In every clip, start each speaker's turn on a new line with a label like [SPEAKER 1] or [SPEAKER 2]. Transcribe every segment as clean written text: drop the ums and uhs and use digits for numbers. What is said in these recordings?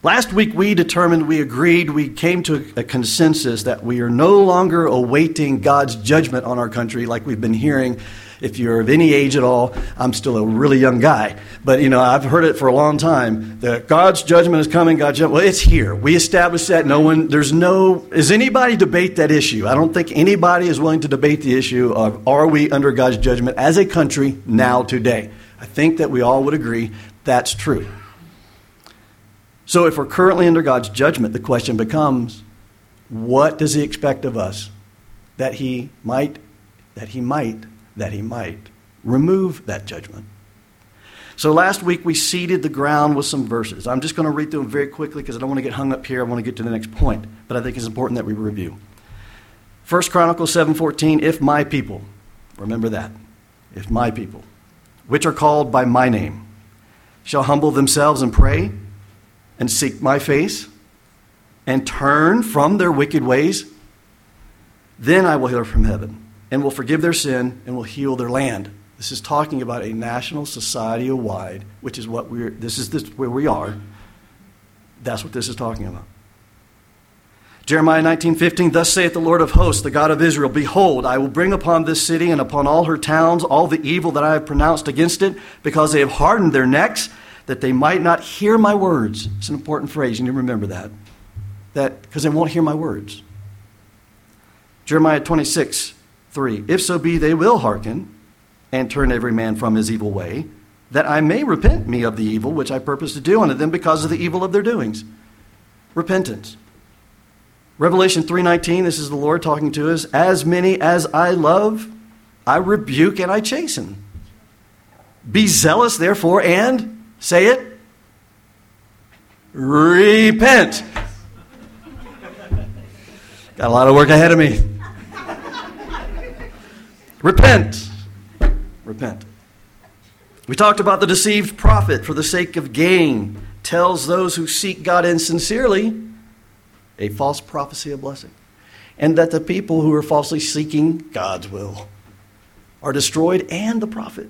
[SPEAKER 1] Last week we agreed, we came to a consensus that we are no longer awaiting God's judgment on our country like we've been hearing. If you're of any age at all, I'm still a really young guy, but I've heard it for a long time that God's judgment is coming. Well, it's here. We established that. Does anybody debate that issue? I don't think anybody is willing to debate the issue of are we under God's judgment as a country now today. I think that we all would agree that's true. So if we're currently under God's judgment, the question becomes, what does he expect of us? That he might remove that judgment. So last week we seeded the ground with some verses. I'm just going to read through them very quickly because I don't want to get hung up here. I want to get to the next point. But I think it's important that we review. 1 Chronicles 7:14, if my people, remember that, if my people, which are called by my name, shall humble themselves and pray, and seek my face, and turn from their wicked ways, then I will hear from heaven, and will forgive their sin, and will heal their land. This is talking about a national, society-wide, which is what where we are. That's what this is talking about. Jeremiah 19:15, thus saith the Lord of hosts, the God of Israel, behold, I will bring upon this city and upon all her towns all the evil that I have pronounced against it, because they have hardened their necks, that they might not hear my words. It's an important phrase. You need to remember that because they won't hear my words. Jeremiah 26:3. If so be they will hearken and turn every man from his evil way, that I may repent me of the evil which I purpose to do unto them because of the evil of their doings. Repentance. Revelation 3:19. This is the Lord talking to us. As many as I love, I rebuke and I chasten. Be zealous, therefore, and say it. Repent. Got a lot of work ahead of me. Repent. Repent. We talked about the deceived prophet for the sake of gain tells those who seek God insincerely a false prophecy of blessing. And that the people who are falsely seeking God's will are destroyed, and the prophet.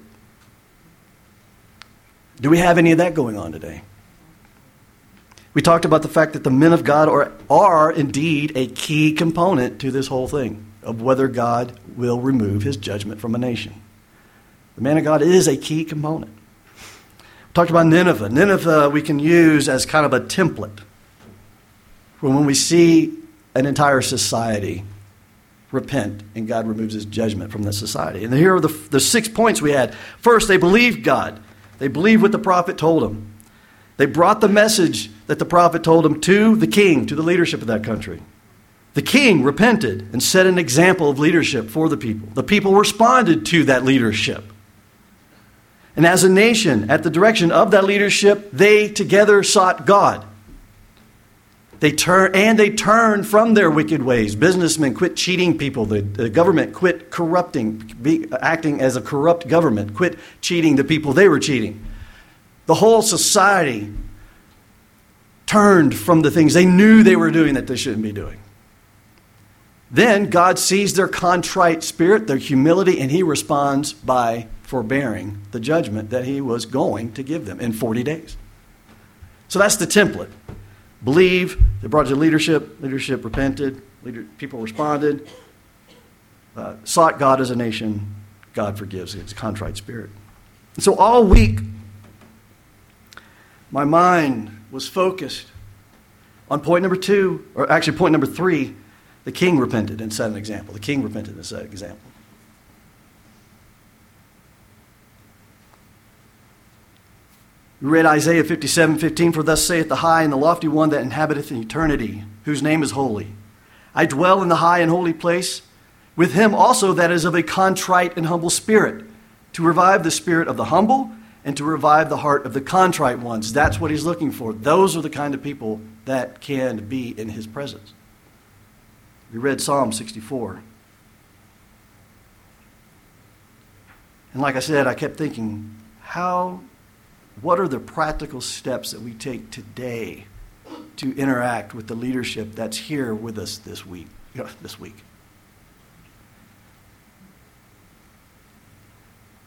[SPEAKER 1] Do we have any of that going on today? We talked about the fact that the men of God are indeed a key component to this whole thing of whether God will remove his judgment from a nation. The man of God is a key component. We talked about Nineveh. Nineveh we can use as kind of a template for when we see an entire society repent and God removes his judgment from the society. And here are the 6 points we had. First, they believed God. They believed what the prophet told them. They brought the message that the prophet told them to the king, to the leadership of that country. The king repented and set an example of leadership for the people. The people responded to that leadership. And as a nation, at the direction of that leadership, they together sought God. They turned from their wicked ways. Businessmen quit cheating people. The government quit acting as a corrupt government, quit cheating the people they were cheating. The whole society turned from the things they knew they were doing that they shouldn't be doing. Then God sees their contrite spirit, their humility, and he responds by forbearing the judgment that he was going to give them in 40 days. So that's the template. Believe, they brought it to leadership repented, people responded, sought God as a nation, God forgives. It's a contrite spirit. And so all week, my mind was focused on point number 2, or actually point number 3, the king repented and set an example. The king repented and set an example. We read Isaiah 57:15, for thus saith the high and the lofty one that inhabiteth in eternity, whose name is holy. I dwell in the high and holy place, with him also that is of a contrite and humble spirit, to revive the spirit of the humble and to revive the heart of the contrite ones. That's what he's looking for. Those are the kind of people that can be in his presence. We read Psalm 64. And like I said, I kept thinking, what are the practical steps that we take today to interact with the leadership that's here with us this week?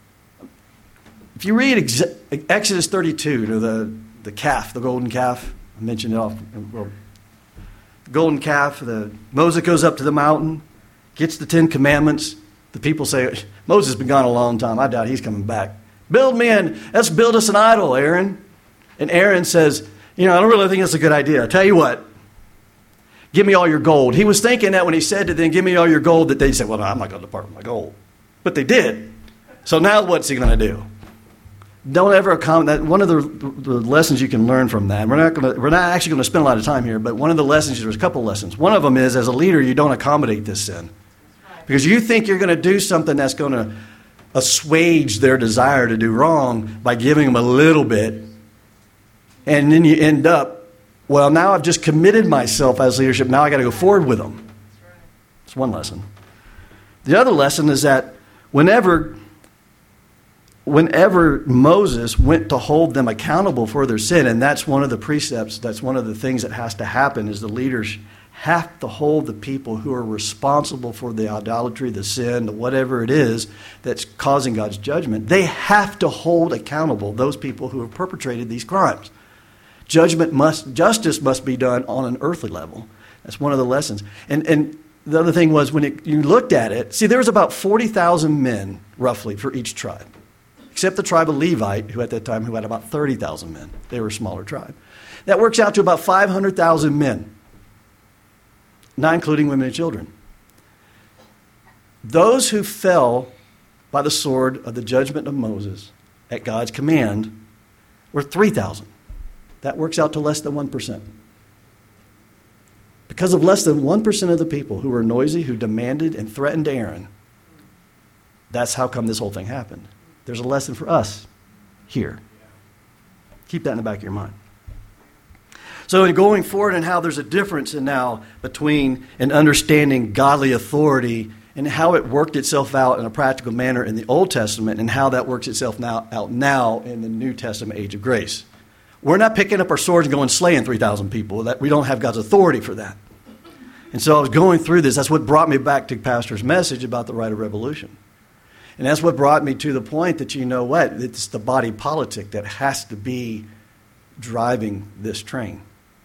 [SPEAKER 1] If you read Exodus 32, to the calf, the golden calf, I mentioned it off. Well, the golden calf, Moses goes up to the mountain, gets the 10 Commandments. The people say, Moses has been gone a long time. I doubt he's coming back. Let's build us an idol, Aaron. And Aaron says, I don't really think that's a good idea. I'll tell you what, give me all your gold. He was thinking that when he said to them, give me all your gold, that they said, well, no, I'm not going to depart with my gold. But they did. So now what's he going to do? Don't ever accommodate. One of the lessons you can learn from that, we're not actually going to spend a lot of time here, but one of the lessons, there's a couple of lessons. One of them is, as a leader, you don't accommodate this sin. Because you think you're going to do something that's going to assuage their desire to do wrong by giving them a little bit. And then you end up, well, now I've just committed myself as leadership. Now I got to go forward with them. That's one lesson. The other lesson is that whenever Moses went to hold them accountable for their sin, and that's one of the precepts, that's one of the things that has to happen, is the leaders have to hold the people who are responsible for the idolatry, the sin, the whatever it is that's causing God's judgment. They have to hold accountable those people who have perpetrated these crimes. Justice must be done on an earthly level. That's one of the lessons. And the other thing was, when you looked at it, see, there was about 40,000 men, roughly, for each tribe. Except the tribe of Levite, who at that time had about 30,000 men. They were a smaller tribe. That works out to about 500,000 men, not including women and children. Those who fell by the sword of the judgment of Moses at God's command were 3,000. That works out to less than 1%. Because of less than 1% of the people who were noisy, who demanded and threatened Aaron, that's how come this whole thing happened. There's a lesson for us here. Keep that in the back of your mind. So in going forward, and how there's a difference now between an understanding godly authority and how it worked itself out in a practical manner in the Old Testament, and how that works itself out now in the New Testament age of grace. We're not picking up our swords and going slaying 3,000 people. That we don't have God's authority for that. And so I was going through this. That's what brought me back to Pastor's message about the right of revolution. And that's what brought me to the point that, it's the body politic that has to be driving this train.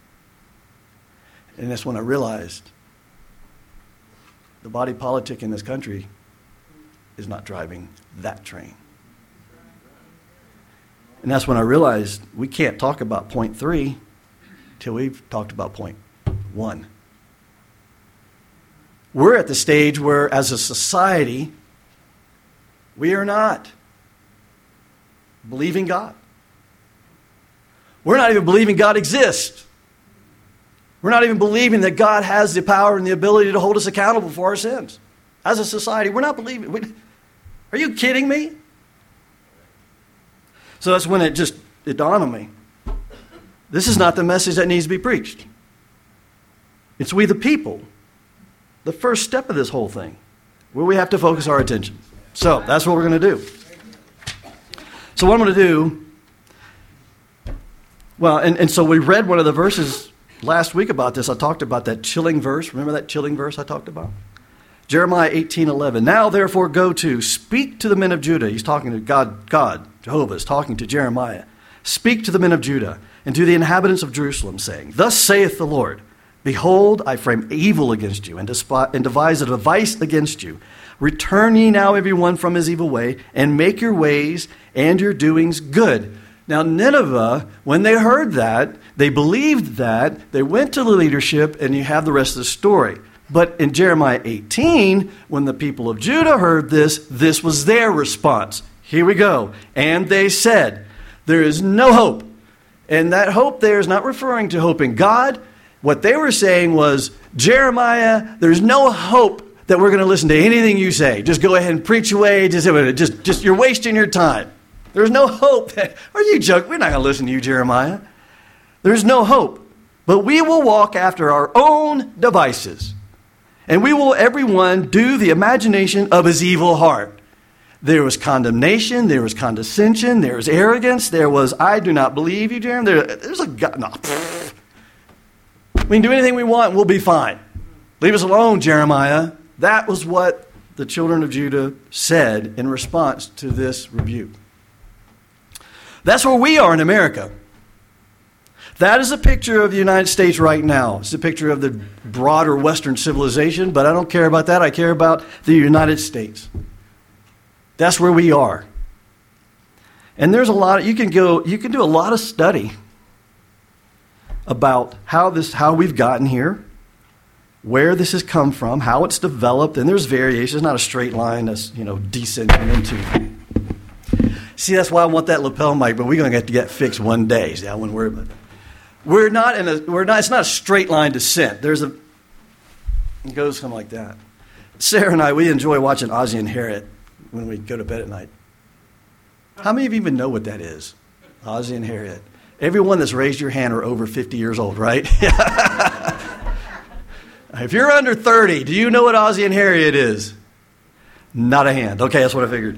[SPEAKER 1] And that's when I realized the body politic in this country is not driving that train. And that's when I realized we can't talk about point 3 till we've talked about point 1. We're at the stage where, as a society, we are not believing God. We're not even believing God exists. We're not even believing that God has the power and the ability to hold us accountable for our sins. As a society, we're not believing. Are you kidding me? So that's when it dawned on me. This is not the message that needs to be preached. It's we the people. The first step of this whole thing, where we have to focus our attention. So that's what we're going to do. So what I'm going to do, and so we read one of the verses last week about this. I talked about that chilling verse. Remember that chilling verse I talked about? Jeremiah 18:11. Now therefore go to, speak to the men of Judah. He's talking to God, Jehovah is talking to Jeremiah. Speak to the men of Judah and to the inhabitants of Jerusalem, saying, Thus saith the Lord, Behold, I frame evil against you, and devise a device against you. Return ye now every one from his evil way, and make your ways and your doings good. Now Nineveh, when they heard that, they believed that, they went to the leadership, and you have the rest of the story. But in Jeremiah 18, when the people of Judah heard this was their response. Here we go. And they said, there is no hope. And that hope there is not referring to hope in God. What they were saying was, Jeremiah, there's no hope that we're going to listen to anything you say. Just go ahead and preach away. Just you're wasting your time. There's no hope. Are you joking? We're not going to listen to you, Jeremiah. There's no hope. But we will walk after our own devices. And we will, everyone, do the imagination of his evil heart. There was condemnation. There was condescension. There was arrogance. There was, I do not believe you, Jeremiah. There's a God. No. We can do anything we want. We'll be fine. Leave us alone, Jeremiah. That was what the children of Judah said in response to this rebuke. That's where we are in America. That is a picture of the United States right now. It's a picture of the broader Western civilization, but I don't care about that. I care about the United States. That's where we are. And there's a lot, you can do a lot of study about how we've gotten here, where this has come from, how it's developed, and there's variations. It's not a straight line that's, descending into. See, that's why I want that lapel mic, but we're going to have to get fixed one day. See, I wouldn't worry about it. It's not a straight line descent. It goes something like that. Sarah and I, we enjoy watching Ozzie and Harriet when we go to bed at night. How many of you even know what that is? Ozzie and Harriet. Everyone that's raised your hand are over 50 years old, right? If you're under 30, do you know what Ozzie and Harriet is? Not a hand. Okay, that's what I figured.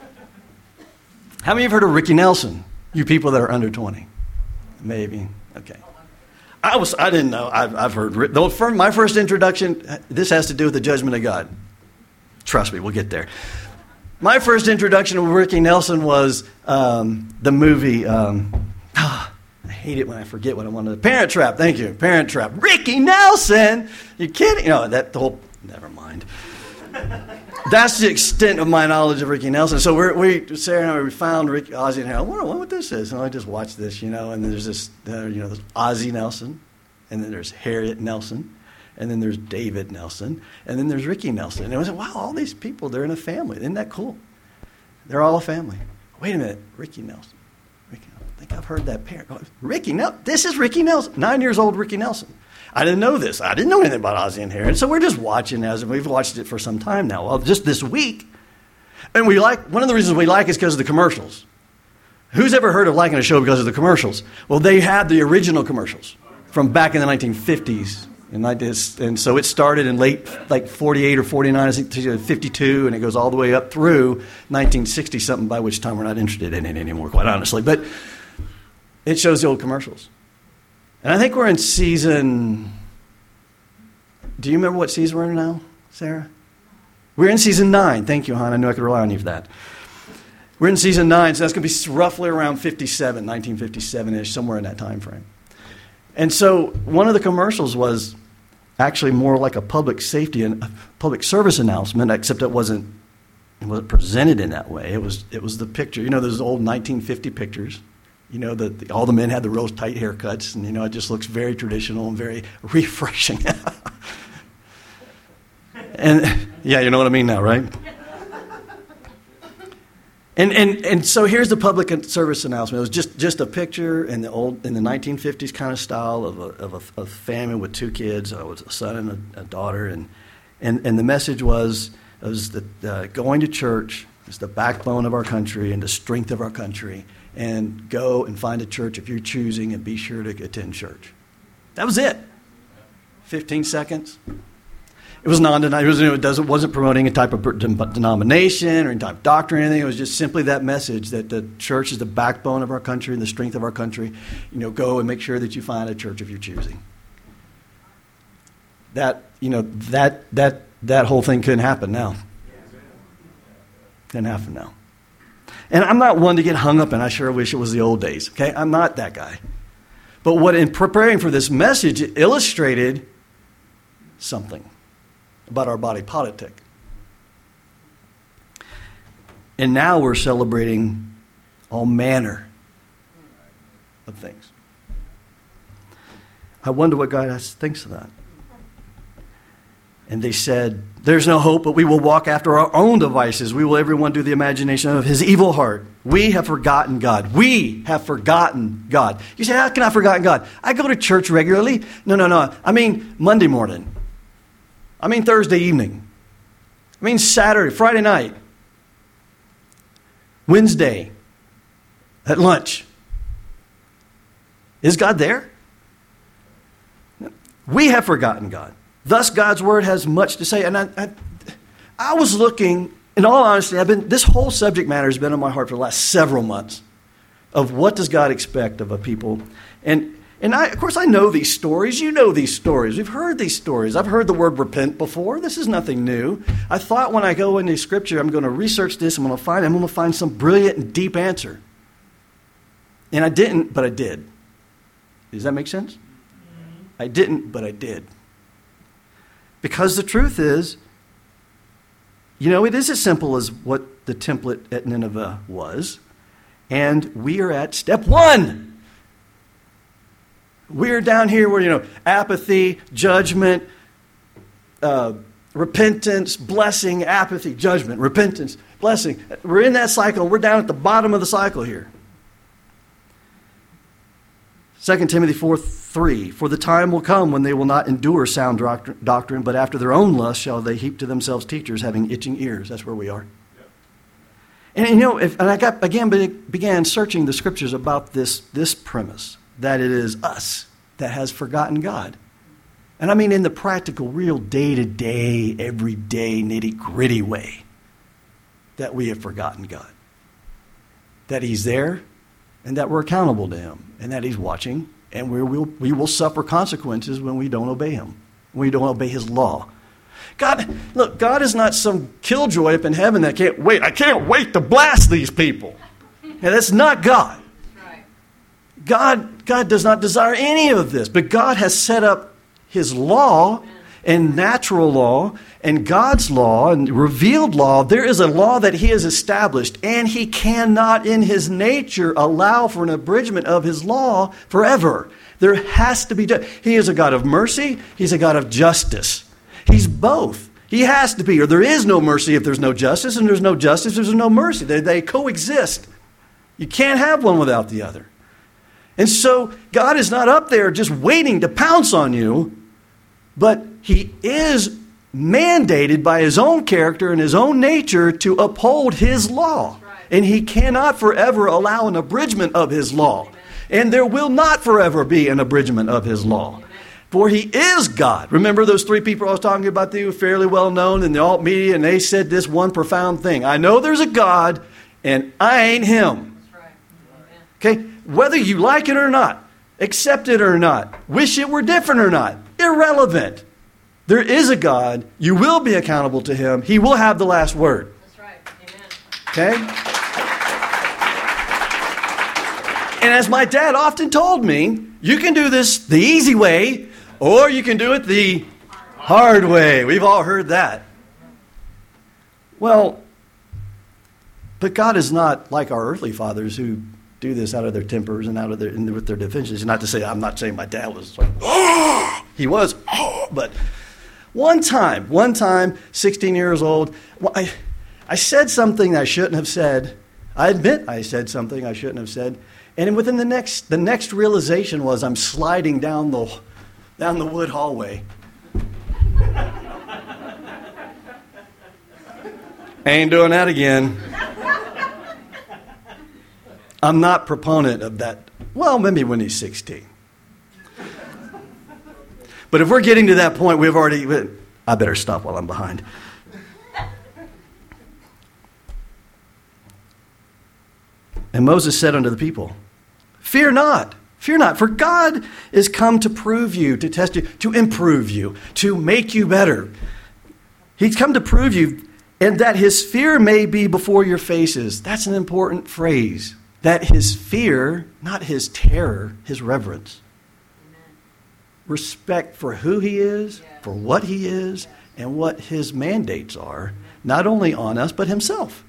[SPEAKER 1] How many of you have heard of Ricky Nelson? You people that are under 20. Maybe. Okay. I didn't know. I've heard. Though from my first introduction, this has to do with the judgment of God. Trust me, we'll get there. My first introduction to Ricky Nelson was the movie. I hate it when I forget what I wanted. Parent Trap. Thank you. Parent Trap. Ricky Nelson. You kidding? Never mind. That's the extent of my knowledge of Ricky Nelson. So Sarah and I, we found Ozzie and Harriet. I wonder what this is. And I just watched this, and there's this, there's Ozzie Nelson, and then there's Harriet Nelson, and then there's David Nelson, and then there's Ricky Nelson. And I was like, wow, all these people, they're in a family. Isn't that cool? They're all a family. Wait a minute, Ricky Nelson. I think I've heard that parent. Ricky Nelson. This is Ricky Nelson, 9 years old Ricky Nelson. I didn't know this. I didn't know anything about Ozzie and Harriet. So we're just watching and we've watched it for some time now. Well, just this week. And one of the reasons we like it is because of the commercials. Who's ever heard of liking a show because of the commercials? Well, they had the original commercials from back in the 1950s. And so it started in late, 48 or 49, I think, 52, and it goes all the way up through 1960-something, by which time we're not interested in it anymore, quite honestly. But it shows the old commercials. And I think we're in season... Do you remember what season we're in now, Sarah? We're in season 9. Thank you, hon. I knew I could rely on you for that. We're in season 9, so that's going to be roughly around 1957-ish, somewhere in that time frame. And so one of the commercials was actually more like a public safety and public service announcement, except it wasn't presented in that way. It was the picture. Those old 1950 pictures. All the men had the real tight haircuts, and it just looks very traditional and very refreshing. And yeah, you know what I mean now, right? And so here's the public service announcement. It was just a picture in the 1950s kind of style of a family with 2 kids. It was a son and a daughter, and the message was that going to church is the backbone of our country and the strength of our country. And go and find a church if you're choosing, and be sure to attend church. That was it. 15 seconds. It was non-denominational. It wasn't promoting a type of denomination or any type of doctrine or anything. It was just simply that message that the church is the backbone of our country and the strength of our country. Go and make sure that you find a church if you're choosing. That whole thing couldn't happen now. Couldn't happen now. And I'm not one to get hung up, and I sure wish it was the old days. Okay, I'm not that guy. But what in preparing for this message, it illustrated something about our body politic. And now we're celebrating all manner of things. I wonder what God thinks of that. And they said, there's no hope, but we will walk after our own devices. We will everyone do the imagination of his evil heart. We have forgotten God. We have forgotten God. You say, how can I have forgotten God? I go to church regularly. No. I mean Monday morning. I mean Thursday evening. I mean Saturday, Friday night. Wednesday at lunch. Is God there? We have forgotten God. Thus, God's word has much to say. And I was looking, in all honesty, this whole subject matter has been on my heart for the last several months of what does God expect of a people. And of course, I know these stories. You know these stories. We've heard these stories. I've heard the word repent before. This is nothing new. I thought when I go into Scripture, I'm going to research this. I'm going to find some brilliant and deep answer. And I didn't, but I did. Does that make sense? I didn't, but I did. Because the truth is, it is as simple as what the template at Nineveh was. And we are at step 1. We're down here where, apathy, judgment, repentance, blessing, apathy, judgment, repentance, blessing. We're in that cycle. We're down at the bottom of the cycle here. 2 Timothy 4:3, for the time will come when they will not endure sound doctrine, but after their own lust shall they heap to themselves teachers having itching ears. That's where we are. Yep. And I began searching the scriptures about this premise, that it is us that has forgotten God. And I mean in the practical, real day-to-day, everyday, nitty-gritty way that we have forgotten God. That He's there, and that we're accountable to Him, and that He's watching, and we will suffer consequences when we don't obey Him, when we don't obey His law. God is not some killjoy up in heaven that can't wait. I can't wait to blast these people. And that's not God. God does not desire any of this, but God has set up His law and natural law and God's law and revealed law. There is a law that He has established, and He cannot in His nature allow for an abridgment of His law forever. There has to be He is a God of mercy. He's a God of justice. He's both. He has to be, or there is no mercy if there's no justice, and there's no justice if there's no mercy. They coexist. You can't have one without the other. And so God is not up there just waiting to pounce on you, but He is mandated by His own character and His own nature to uphold His law. Right. And He cannot forever allow an abridgment of His law. Amen. And there will not forever be an abridgment of His law. Amen. For He is God. Remember those 3 people I was talking about, they were fairly well known in the alt media, and they said this one profound thing. I know there's a God, and I ain't Him. That's right. Okay? Whether you like it or not, accept it or not, wish it were different or not, irrelevant. There is a God. You will be accountable to Him. He will have the last word. That's right. Amen. Okay? And as my dad often told me, you can do this the easy way, or you can do it the hard way. We've all heard that. Well, but God is not like our earthly fathers who do this out of their tempers and with their defenses. Not to say, I'm not saying my dad was like, oh! He was, oh! But one time, 16 years old, I said something I shouldn't have said. I admit I said something I shouldn't have said. And within the next realization was I'm sliding down the wood hallway. Ain't doing that again. I'm not proponent of that. Well, maybe when he's 16. But if we're getting to that point, I better stop while I'm behind. And Moses said unto the people, fear not, for God is come to prove you, to test you, to improve you, to make you better. He's come to prove you, and that His fear may be before your faces. That's an important phrase. That His fear, not His terror, His reverence. Amen. Respect for who He is, for what He is, and what His mandates are, not only on us, but Himself.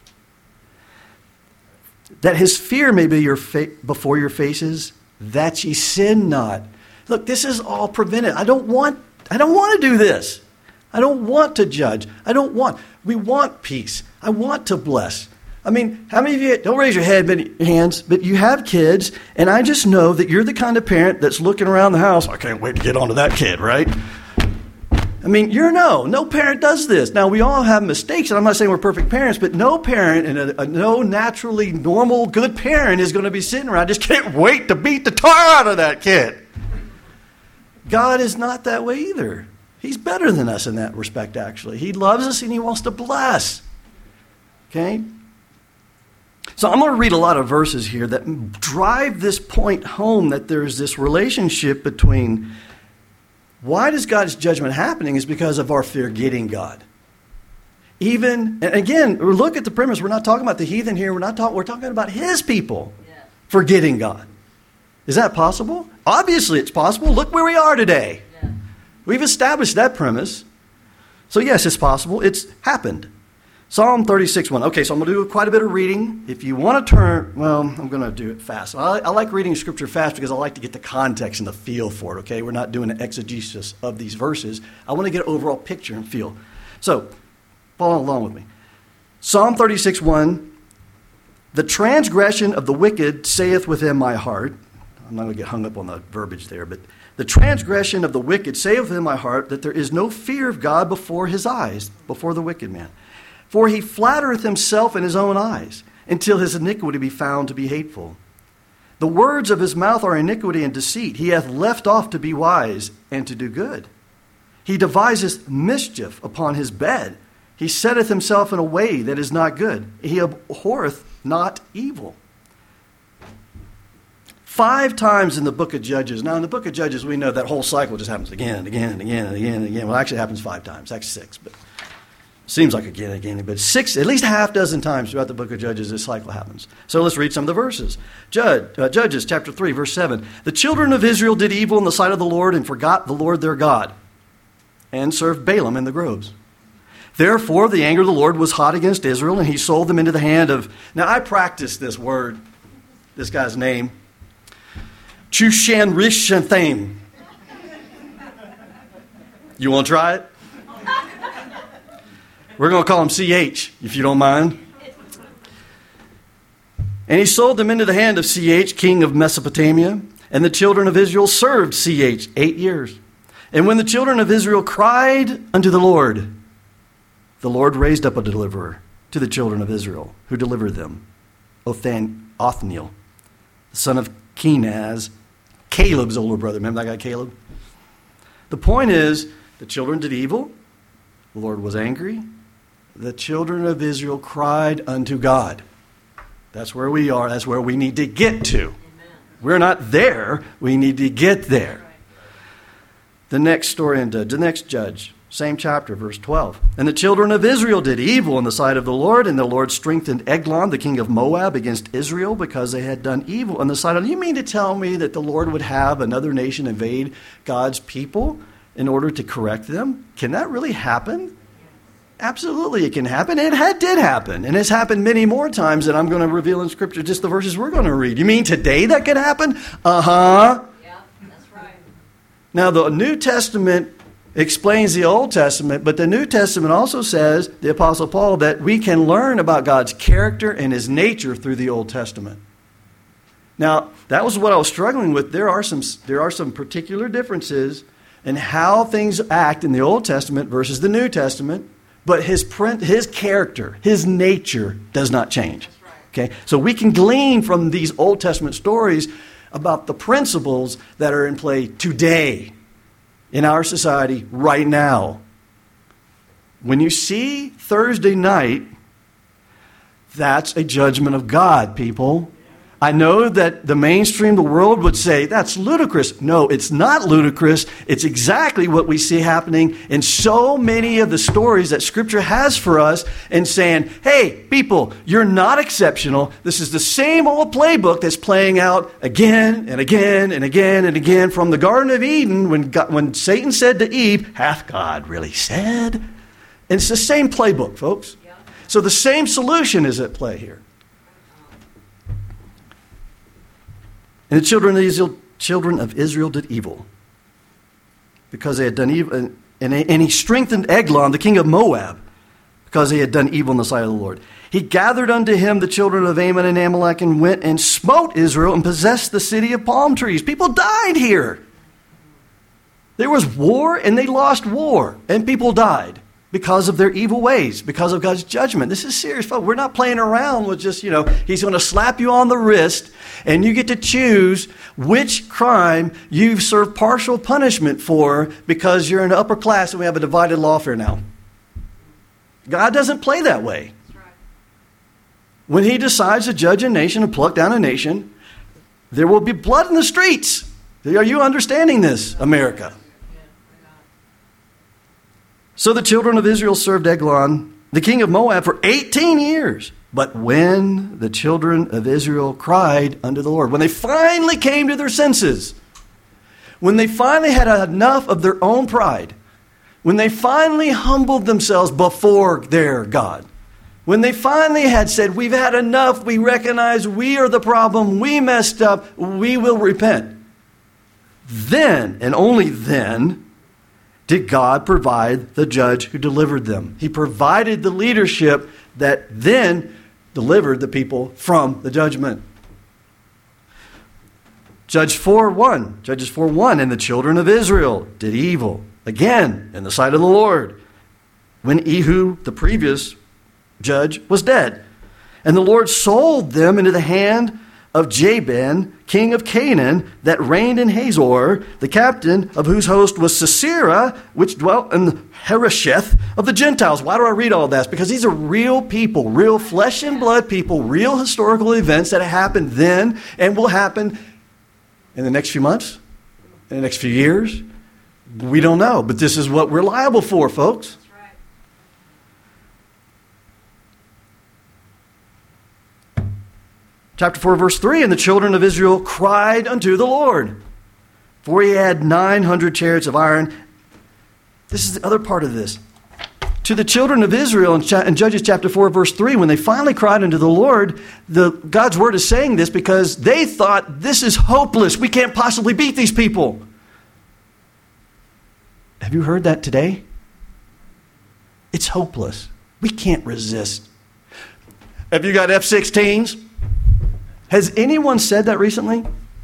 [SPEAKER 1] That His fear may be before your faces, that ye sin not. Look, this is all prevented. I don't want to do this. I don't want to judge. We want peace. I want to bless. I mean, how many of you, don't raise your hands, but you have kids, and I just know that you're the kind of parent that's looking around the house, I can't wait to get onto that kid, right? I mean, no parent does this. Now, we all have mistakes, and I'm not saying we're perfect parents, but no parent and no naturally normal good parent is going to be sitting around, just can't wait to beat the tar out of that kid. God is not that way either. He's better than us in that respect, actually. He loves us and He wants to bless. Okay? So I'm going to read a lot of verses here that drive this point home, that there's this relationship between why does God's judgment happening is because of our forgetting God. And again, look at the premise. We're not talking about the heathen here. We're talking about His people forgetting God. Is that possible? Obviously it's possible. Look where we are today. Yeah. We've established that premise. So yes, it's possible. It's happened. Psalm 36:1. Okay, so I'm going to do quite a bit of reading. If you want to turn, well, I'm going to do it fast. I like reading Scripture fast because I like to get the context and the feel for it, okay? We're not doing an exegesis of these verses. I want to get an overall picture and feel. So, follow along with me. Psalm 36:1. The transgression of the wicked saith within my heart. I'm not going to get hung up on the verbiage there, but the transgression of the wicked saith within my heart that there is no fear of God before his eyes, before the wicked man. For he flattereth himself in his own eyes, until his iniquity be found to be hateful. The words of his mouth are iniquity and deceit. He hath left off to be wise and to do good. He deviseth mischief upon his bed. He setteth himself in a way that is not good. He abhorreth not evil. 5 times in the book of Judges. Now, in the book of Judges, we know that whole cycle just happens again and again and again and again and again. Well, actually, it happens 5 times. Actually 6, but seems like again and again. But 6, at least half dozen times throughout the book of Judges, this cycle happens. So let's read some of the verses. Judges chapter 3, verse 7. The children of Israel did evil in the sight of the Lord and forgot the Lord their God, and served Balaam in the groves. Therefore, the anger of the Lord was hot against Israel, and he sold them into the hand of... Now, I practiced this word, this guy's name. Chushan-Rishathaim. You want to try it? We're going to call him CH, if you don't mind. And he sold them into the hand of CH, king of Mesopotamia, and the children of Israel served CH 8 years. And when the children of Israel cried unto the Lord raised up a deliverer to the children of Israel, who delivered them, Othniel, the son of Kenaz, Caleb's older brother. Remember that guy Caleb? The point is, the children did evil. The Lord was angry. The children of Israel cried unto God. That's where we are. That's where we need to get to. Amen. We're not there. We need to get there. The next story in the next judge, same chapter, verse 12. And the children of Israel did evil in the sight of the Lord, and the Lord strengthened Eglon, the king of Moab, against Israel because they had done evil in the sight of... You mean to tell me that the Lord would have another nation invade God's people in order to correct them? Can that really happen? Absolutely, it can happen. It did happen. And it's happened many more times that I'm going to reveal in Scripture, just the verses we're going to read. You mean today that could happen? Uh-huh.
[SPEAKER 2] Yeah, that's right.
[SPEAKER 1] Now, the New Testament explains the Old Testament, but the New Testament also says, the Apostle Paul, that we can learn about God's character and his nature through the Old Testament. Now, that was what I was struggling with. There are some particular differences in how things act in the Old Testament versus the New Testament, but his character, his nature does not change. Okay? So we can glean from these Old Testament stories about the principles that are in play today in our society right now. When you see Thursday night, that's a judgment of God, people. I know that the mainstream, the world would say, that's ludicrous. No, it's not ludicrous. It's exactly what we see happening in so many of the stories that Scripture has for us, and saying, hey, people, you're not exceptional. This is the same old playbook that's playing out again and again and again and again from the Garden of Eden when Satan said to Eve, hath God really said? And it's the same playbook, folks. Yeah. So the same solution is at play here. And the children of Israel did evil because they had done evil. And he strengthened Eglon, the king of Moab, because he had done evil in the sight of the Lord. He gathered unto him the children of Ammon and Amalek and went and smote Israel and possessed the city of palm trees. People died here. There was war and they lost war and people died because of their evil ways, because of God's judgment. This is serious, folks. We're not playing around with just, he's going to slap you on the wrist and you get to choose which crime you've served partial punishment for because you're in the upper class and we have a divided lawfare now. God doesn't play that way. That's right. When he decides to judge a nation and pluck down a nation, there will be blood in the streets. Are you understanding this, America? So the children of Israel served Eglon, the king of Moab, for 18 years. But when the children of Israel cried unto the Lord, when they finally came to their senses, when they finally had enough of their own pride, when they finally humbled themselves before their God, when they finally had said, we've had enough, we recognize we are the problem, we messed up, we will repent. Then, and only then, did God provide the judge who delivered them. He provided the leadership that then delivered the people from the judgment. Judges 4:1, and the children of Israel did evil, again, in the sight of the Lord, when Ehud, the previous judge, was dead. And the Lord sold them into the hand of Jabin, king of Canaan, that reigned in Hazor, the captain of whose host was Sisera, which dwelt in Harosheth of the Gentiles. Why do I read all this? Because these are real people, real flesh and blood people, real historical events that happened then and will happen in the next few months, in the next few years. We don't know, but this is what we're liable for, folks. Chapter 4, verse 3, and the children of Israel cried unto the Lord, for he had 900 chariots of iron. This is the other part of this. To the children of Israel in Judges chapter 4, verse 3, when they finally cried unto the Lord, God's word is saying this because they thought, this is hopeless. We can't possibly beat these people. Have you heard that today? It's hopeless. We can't resist. Have you got F-16s? Has anyone said that recently?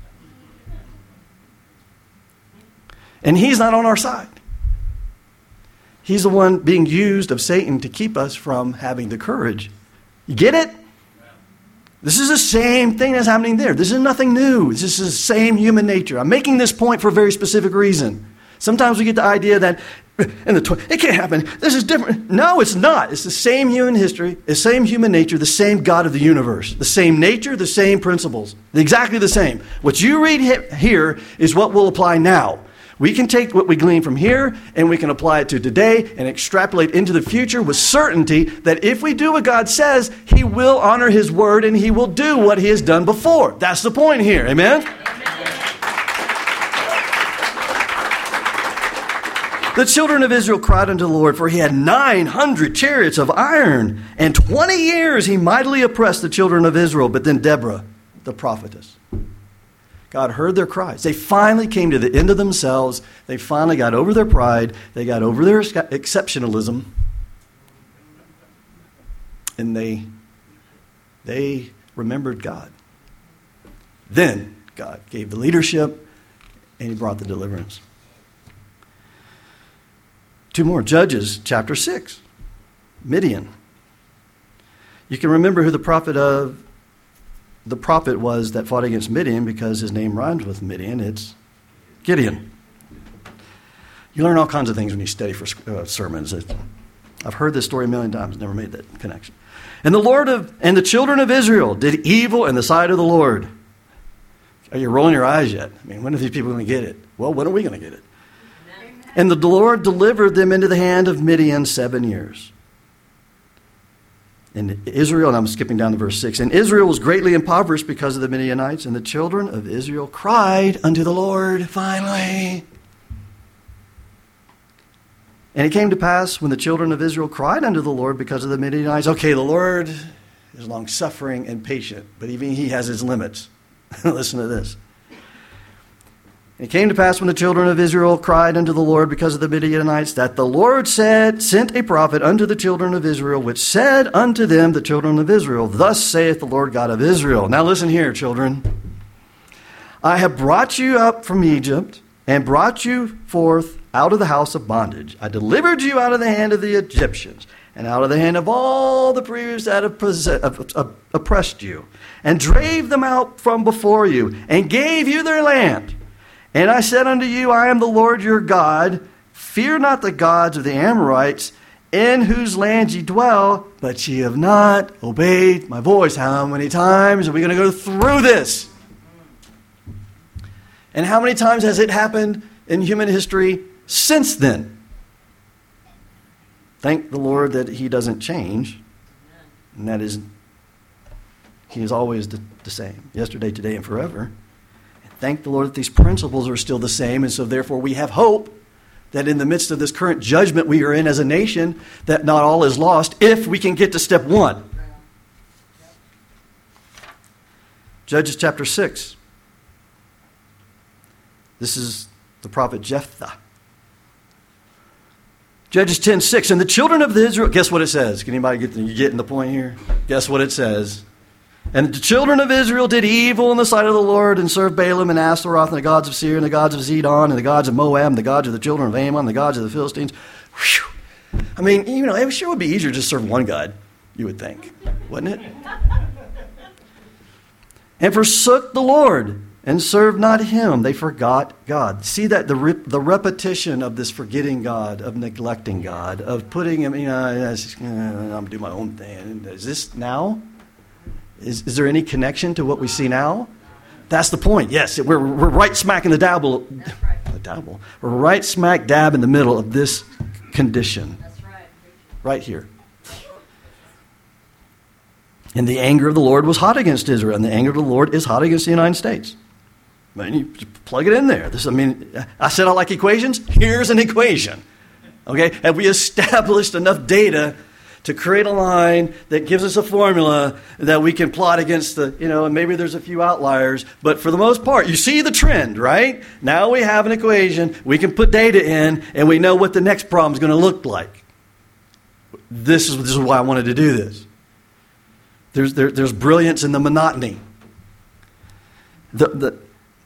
[SPEAKER 1] And he's not on our side. He's the one being used of Satan to keep us from having the courage. You get it? This is the same thing that's happening there. This is nothing new. This is the same human nature. I'm making this point for a very specific reason. Sometimes we get the idea that it can't happen. This is different. No, it's not. It's the same human history, the same human nature, the same God of the universe, the same nature, the same principles, exactly the same. What you read here is what will apply now. We can take what we glean from here and we can apply it to today and extrapolate into the future with certainty that if we do what God says, He will honor His word and He will do what He has done before. That's the point here. Amen? The children of Israel cried unto the Lord, for he had 900 chariots of iron, and 20 years he mightily oppressed the children of Israel. But then Deborah, the prophetess, God heard their cries. They finally came to the end of themselves. They finally got over their pride. They got over their exceptionalism. And they remembered God. Then God gave the leadership, and He brought the deliverance. Two more. Judges chapter 6. Midian. You can remember who the prophet was that fought against Midian because his name rhymes with Midian. It's Gideon. You learn all kinds of things when you study for sermons. I've heard this story a million times, never made that connection. And the children of Israel did evil in the sight of the Lord. Are you rolling your eyes yet? I mean, when are these people going to get it? Well, when are we going to get it? And the Lord delivered them into the hand of Midian 7 years. And Israel, and I'm skipping down to verse 6, and Israel was greatly impoverished because of the Midianites, and the children of Israel cried unto the Lord finally. And it came to pass when the children of Israel cried unto the Lord because of the Midianites. Okay, the Lord is long-suffering and patient, but even He has His limits. Listen to this. It came to pass when the children of Israel cried unto the Lord because of the Midianites, that the Lord sent a prophet unto the children of Israel, which said unto them, the children of Israel, thus saith the Lord God of Israel. Now listen here, children. I have brought you up from Egypt and brought you forth out of the house of bondage. I delivered you out of the hand of the Egyptians and out of the hand of all the priests that have oppressed you, and drave them out from before you, and gave you their land. And I said unto you, I am the Lord your God. Fear not the gods of the Amorites, in whose land ye dwell, but ye have not obeyed my voice. How many times are we going to go through this? And how many times has it happened in human history since then? Thank the Lord that He doesn't change. And that is He is always the same, yesterday, today, and forever. And thank the Lord that these principles are still the same, and so therefore we have hope that in the midst of this current judgment we are in as a nation, that not all is lost if we can get to step 1. Judges chapter 6. This is the prophet Jephthah. Judges 10:6. And the children of Israel, guess what it says? Can anybody getting the point here? Guess what it says? And the children of Israel did evil in the sight of the Lord and served Balaam and Ashtaroth and the gods of Seir and the gods of Zidon and the gods of Moab and the gods of the children of Ammon and the gods of the Philistines. Whew. I mean, it sure would be easier to just serve one God, you would think, wouldn't it? And forsook the Lord and served not him. They forgot God. See that the repetition of this forgetting God, of neglecting God, of putting him, I'm going to do my own thing. Is this now? Is there any connection to what we see now? That's the point. Yes, we're right smack in the dabble.
[SPEAKER 2] That's right.
[SPEAKER 1] The dabble. We're right smack dab in the middle of this condition.
[SPEAKER 2] That's right.
[SPEAKER 1] Right here. And the anger of the Lord was hot against Israel, and the anger of the Lord is hot against the United States. I mean, you just plug it in there. I said I like equations. Here's an equation. Okay? Have we established enough data to create a line that gives us a formula that we can plot against and maybe there's a few outliers, but for the most part, you see the trend, right? Now we have an equation, we can put data in, and we know what the next problem is going to look like. This is why I wanted to do this. There's brilliance in the monotony. There's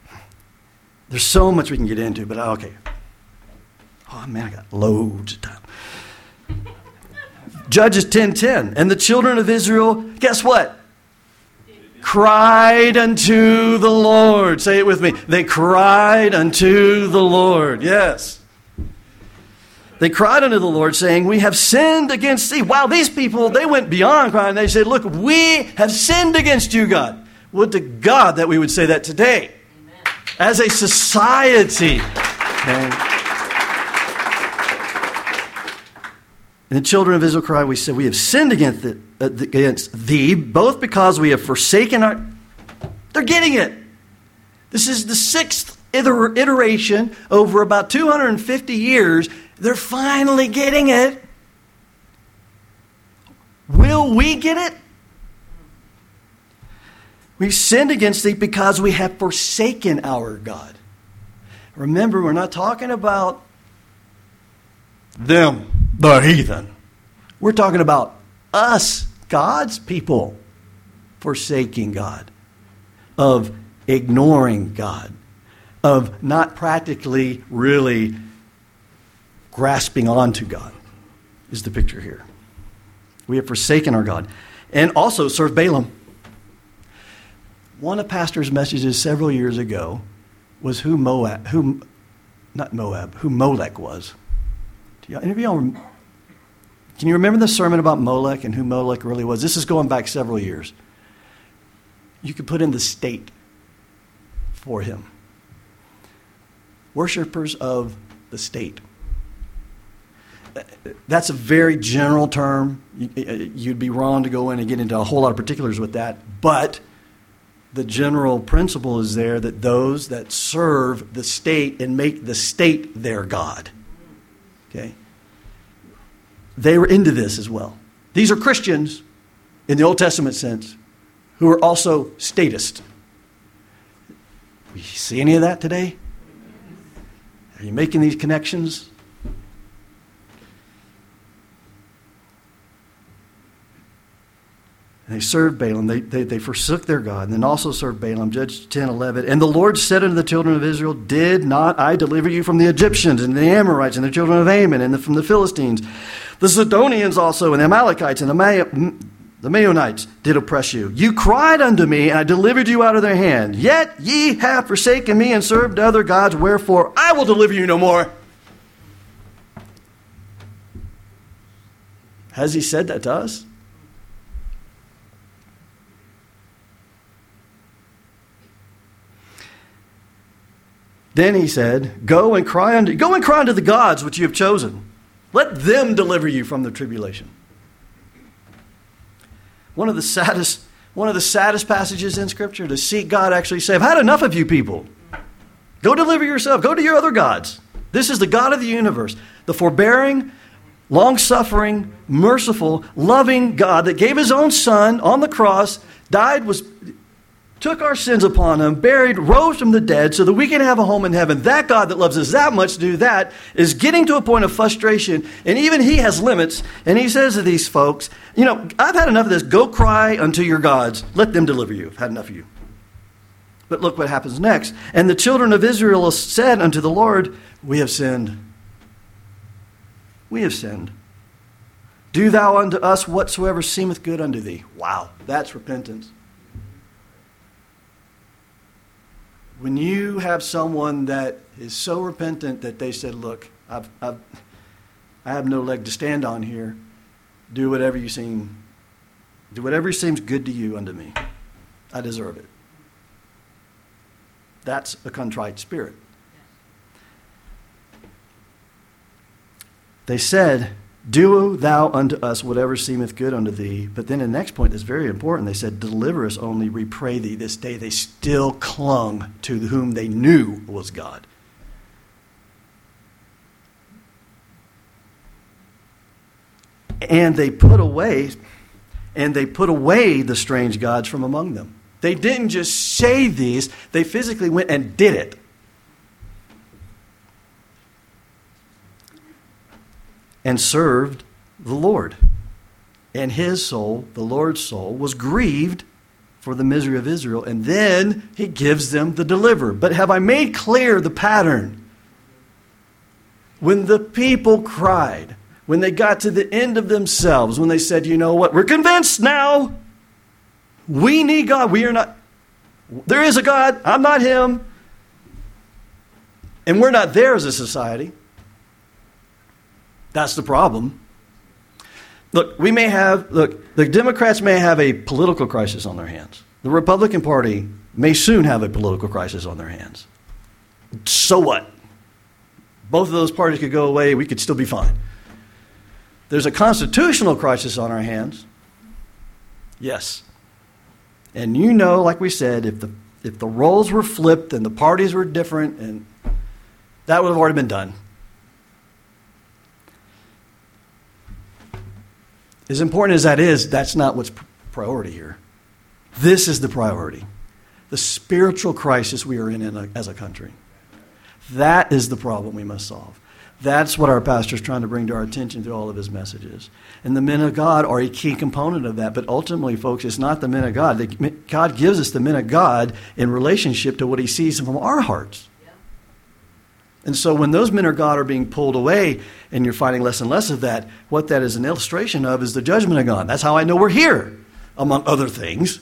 [SPEAKER 1] so much we can get into, but okay. Oh man, I got loads of time. Judges 10:10. And the children of Israel, guess what? Cried unto the Lord. Say it with me. They cried unto the Lord. Yes. They cried unto the Lord, saying, we have sinned against thee. Wow, these people, they went beyond crying. They said, look, we have sinned against you, God. Would to God that we would say that today. Amen. As a society. Okay. And the children of Israel cried, we said, we have sinned against thee, both because we have forsaken our... They're getting it. This is the 6th iteration over about 250 years. They're finally getting it. Will we get it? We've sinned against thee because we have forsaken our God. Remember, we're not talking about them, the heathen. We're talking about us, God's people, forsaking God, of ignoring God, of not practically really grasping onto God, is the picture here. We have forsaken our God. And also served Balaam. One of Pastor's messages several years ago was who Molech was. Any of y'all, can you remember the sermon about Molech and who Molech really was? This is going back several years. You could put in the state for him. Worshippers of the state. That's a very general term. You'd be wrong to go in and get into a whole lot of particulars with that. But the general principle is there that those that serve the state and make the state their God. Okay? They were into this as well. These are Christians in the Old Testament sense who are also statist. We see any of that today? Are you making these connections? And they served Balaam. They forsook their God, and then also served Balaam. Judges 10:11. And the Lord said unto the children of Israel, did not I deliver you from the Egyptians and the Amorites and the children of Ammon and from the Philistines? The Sidonians also and the Amalekites and the Maonites did oppress you. You cried unto me, and I delivered you out of their hand. Yet ye have forsaken me and served other gods, wherefore I will deliver you no more. Has he said that to us? Then he said, Go and cry unto the gods which you have chosen. Let them deliver you from the tribulation. One of the saddest one of the saddest passages in Scripture to see God actually say, I've had enough of you people. Go deliver yourself. Go to your other gods. This is the God of the universe, the forbearing, long-suffering, merciful, loving God that gave his own son on the cross, took our sins upon him, buried, rose from the dead so that we can have a home in heaven. That God that loves us that much to do that is getting to a point of frustration, and even he has limits, and he says to these folks, I've had enough of this. Go cry unto your gods. Let them deliver you. I've had enough of you. But look what happens next. And the children of Israel said unto the Lord, we have sinned. We have sinned. Do thou unto us whatsoever seemeth good unto thee. Wow, that's repentance. When you have someone that is so repentant that they said, look, I have no leg to stand on here. Do whatever seems good to you unto me. I deserve it. That's a contrite spirit. They said, do thou unto us whatever seemeth good unto thee. But then the next point is very important. They said, deliver us only, we pray thee this day. They still clung to whom they knew was God. And they put away the strange gods from among them. They didn't just say these, they physically went and did it. And served the Lord. And his soul, the Lord's soul, was grieved for the misery of Israel. And then he gives them the deliverer. But have I made clear the pattern? When the people cried, when they got to the end of themselves, when they said, you know what, we're convinced now. We need God. We are not. There is a God. I'm not him. And we're not there as a society. That's the problem. Look, the Democrats may have a political crisis on their hands. The Republican Party may soon have a political crisis on their hands. So what? Both of those parties could go away. We could still be fine. There's a constitutional crisis on our hands. Yes. And like we said, if the roles were flipped and the parties were different, and that would have already been done. As important as that is, that's not what's priority here. This is the priority. The spiritual crisis we are in as a country. That is the problem we must solve. That's what our pastor is trying to bring to our attention through all of his messages. And the men of God are a key component of that. But ultimately, folks, it's not the men of God. God gives us the men of God in relationship to what he sees from our hearts. And so when those men of God are being pulled away and you're finding less and less of that, what that is an illustration of is the judgment of God. That's how I know we're here, among other things.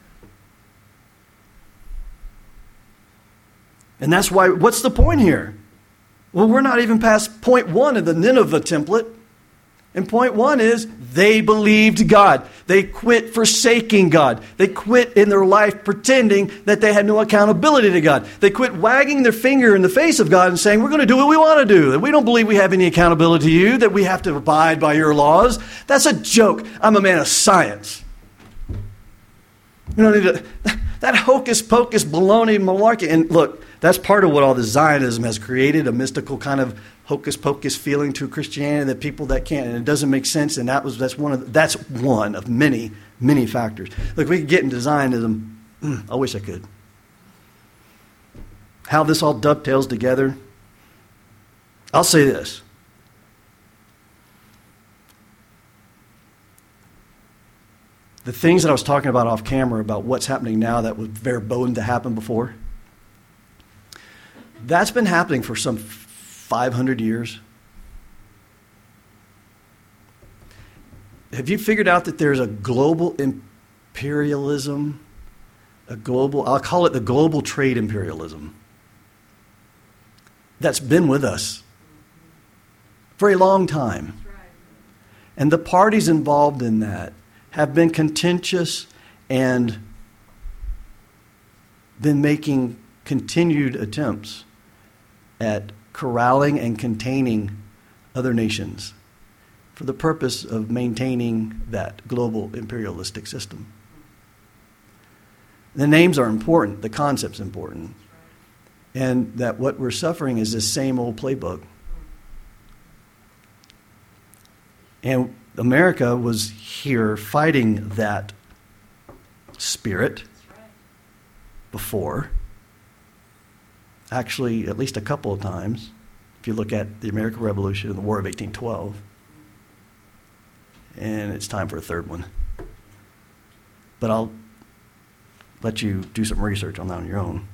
[SPEAKER 1] And that's why, what's the point here? Well, we're not even past point 1 of the Nineveh template. And point 1 is they believed God. They quit forsaking God. They quit in their life pretending that they had no accountability to God. They quit wagging their finger in the face of God and saying, we're going to do what we want to do. That we don't believe we have any accountability to you, that we have to abide by your laws. That's a joke. I'm a man of science. You don't need that hocus pocus baloney malarkey. And look, that's part of what all the Zionism has created, a mystical kind of hocus pocus feeling to Christianity that people that can't, and it doesn't make sense. And that's one of many, many factors. Look, we could get into Zionism. I wish I could. How this all dovetails together. I'll say this. The things that I was talking about off camera about what's happening now that was verboten to happen before, that's been happening for some 500 years. Have you figured out that there's a global imperialism, I'll call it the global trade imperialism, that's been with us for a long time. And the parties involved in that have been contentious and been making continued attempts at corralling and containing other nations for the purpose of maintaining that global imperialistic system. The names are important. The concept's important. And that what we're suffering is this same old playbook. And America was here fighting that spirit before. Actually, at least a couple of times. If you look at the American Revolution and the War of 1812. And it's time for a third one. But I'll let you do some research on that on your own.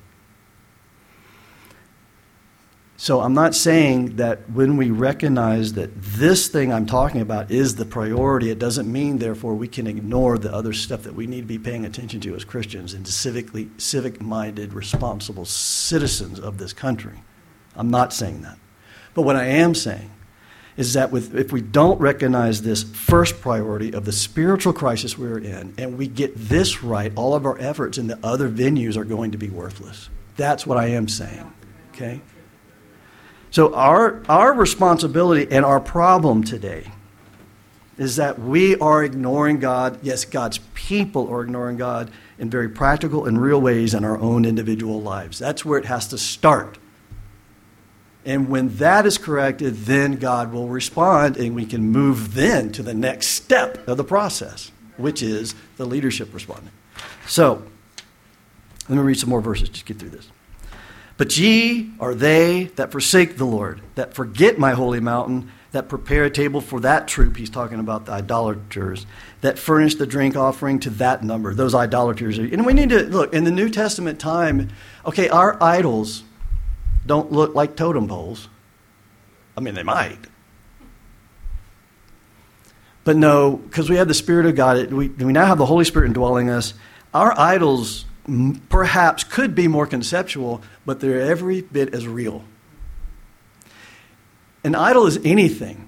[SPEAKER 1] So I'm not saying that when we recognize that this thing I'm talking about is the priority, it doesn't mean, therefore, we can ignore the other stuff that we need to be paying attention to as Christians and civic-minded, responsible citizens of this country. I'm not saying that. But what I am saying is that if we don't recognize this first priority of the spiritual crisis we're in, and we get this right, all of our efforts in the other venues are going to be worthless. That's what I am saying. Okay? So our responsibility and our problem today is that we are ignoring God. Yes, God's people are ignoring God in very practical and real ways in our own individual lives. That's where it has to start. And when that is corrected, then God will respond, and we can move then to the next step of the process, which is the leadership responding. So, let me read some more verses. Just get through this. But ye are they that forsake the Lord, that forget my holy mountain, that prepare a table for that troop. He's talking about the idolaters, that furnish the drink offering to that number, those idolaters. And we need to look, in the New Testament time, okay, our idols don't look like totem poles. I mean, they might. But no, because we have the Spirit of God, we now have the Holy Spirit indwelling us. Our idols perhaps could be more conceptual, but they're every bit as real. An idol is anything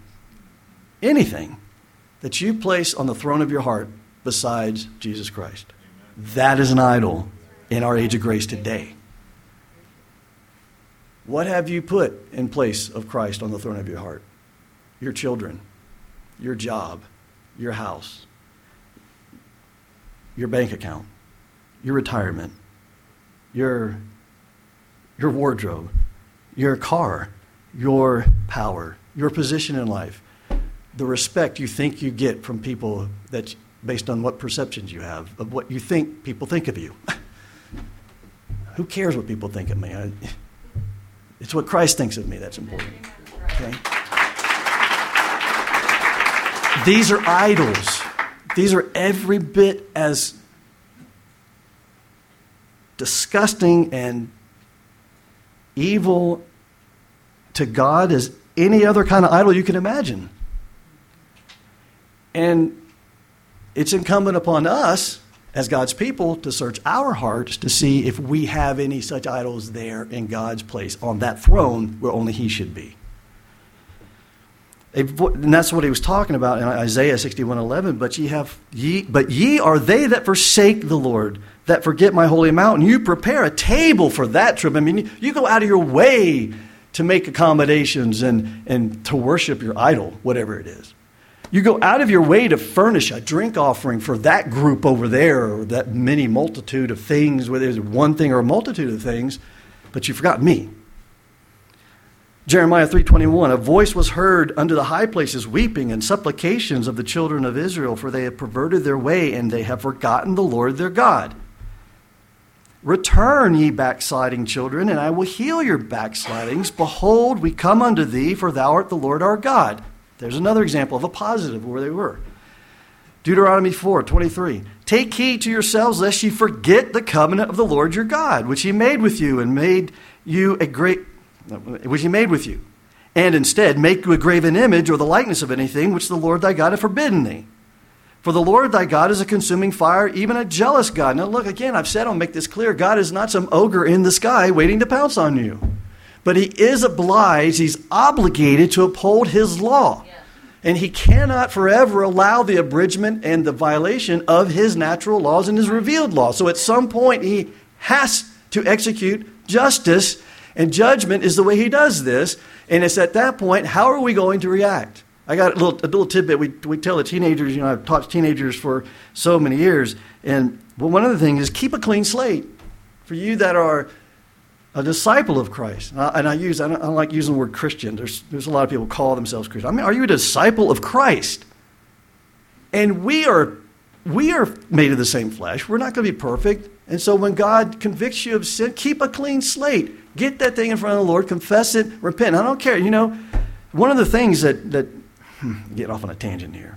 [SPEAKER 1] that you place on the throne of your heart besides Jesus Christ. That is an idol in our age of grace today. What have you put in place of Christ on the throne of your heart? Your children, your job, your house, your bank account, your retirement, your wardrobe, your car, your power, your position in life, the respect you think you get from people that based on what perceptions you have of what you think people think of you. Who cares what people think of me? It's what Christ thinks of me that's important. Okay? These are idols. These are every bit as disgusting and evil to God as any other kind of idol you can imagine. And it's incumbent upon us as God's people to search our hearts to see if we have any such idols there in God's place on that throne where only He should be. And that's what he was talking about in Isaiah 61:11. But ye are they that forsake the Lord, that forget my holy mountain. You prepare a table for that trip. I mean, you go out of your way to make accommodations and to worship your idol, whatever it is. You go out of your way to furnish a drink offering for that group over there, or that many multitude of things, whether it's one thing or a multitude of things, but you forgot me. Jeremiah 3:21, a voice was heard unto the high places, weeping and supplications of the children of Israel, for they have perverted their way, and they have forgotten the Lord their God. Return, ye backsliding children, and I will heal your backslidings. Behold, we come unto thee, for thou art the Lord our God. There's another example of a positive where they were. Deuteronomy 4:23, take heed to yourselves, lest ye forget the covenant of the Lord your God, which he made with you, and and instead make you a graven image or the likeness of anything which the Lord thy God hath forbidden thee. For the Lord thy God is a consuming fire, even a jealous God. Now look, again, I've said, I'll make this clear. God is not some ogre in the sky waiting to pounce on you. But he is obliged, he's obligated to uphold his law. Yeah. And he cannot forever allow the abridgment and the violation of his natural laws and his revealed law. So at some point he has to execute justice, and judgment is the way he does this. And it's at that point, how are we going to react? I got a little tidbit we tell the teenagers. I've taught teenagers for so many years. And one of the things is keep a clean slate. For you that are a disciple of Christ. I don't like using the word Christian. There's a lot of people call themselves Christian. I mean, are you a disciple of Christ? And we are made of the same flesh. We're not going to be perfect. And so when God convicts you of sin, keep a clean slate. Get that thing in front of the Lord, confess it, repent. I don't care. One of the things that get off on a tangent here.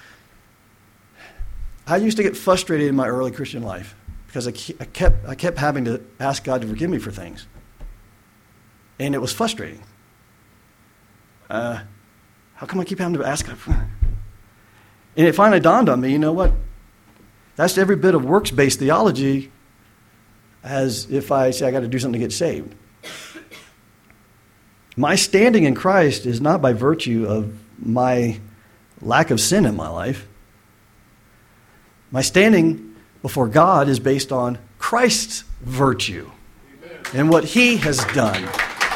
[SPEAKER 1] I used to get frustrated in my early Christian life because I kept having to ask God to forgive me for things. And it was frustrating. How come I keep having to ask God for? And it finally dawned on me, you know what? That's every bit of works-based theology as if I say I got to do something to get saved. My standing in Christ is not by virtue of my lack of sin in my life. My standing before God is based on Christ's virtue and what he has done.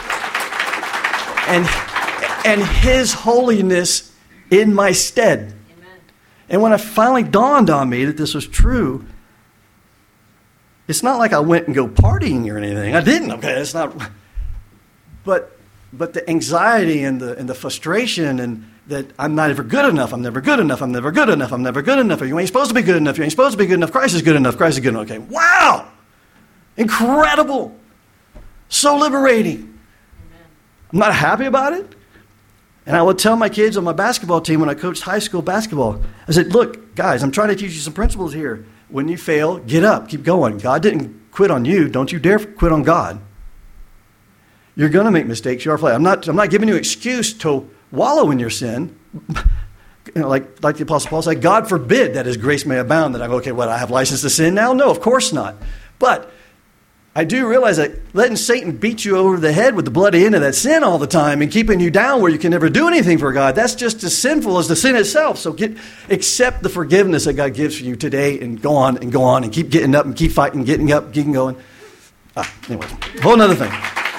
[SPEAKER 1] And his holiness in my stead. And when it finally dawned on me that this was true, it's not like I went and go partying or anything. I didn't. Okay, it's not. But the anxiety and the frustration and that I'm not ever good enough. I'm never good enough. I'm never good enough. I'm never good enough. You ain't supposed to be good enough. You ain't supposed to be good enough. Christ is good enough. Christ is good enough. Okay, wow, incredible, so liberating. Amen. I'm not happy about it. And I would tell my kids on my basketball team when I coached high school basketball, I said, look, guys, I'm trying to teach you some principles here. When you fail, get up, keep going. God didn't quit on you. Don't you dare quit on God. You're going to make mistakes. You are flawed. I'm not giving you an excuse to wallow in your sin. Like the Apostle Paul said, God forbid that his grace may abound. That I go, okay, what, I have license to sin now? No, of course not. But I do realize that letting Satan beat you over the head with the bloody end of that sin all the time and keeping you down where you can never do anything for God, that's just as sinful as the sin itself. So accept the forgiveness that God gives for you today and go on and keep getting up and keep fighting, getting up, keeping going. Anyways, whole nother thing.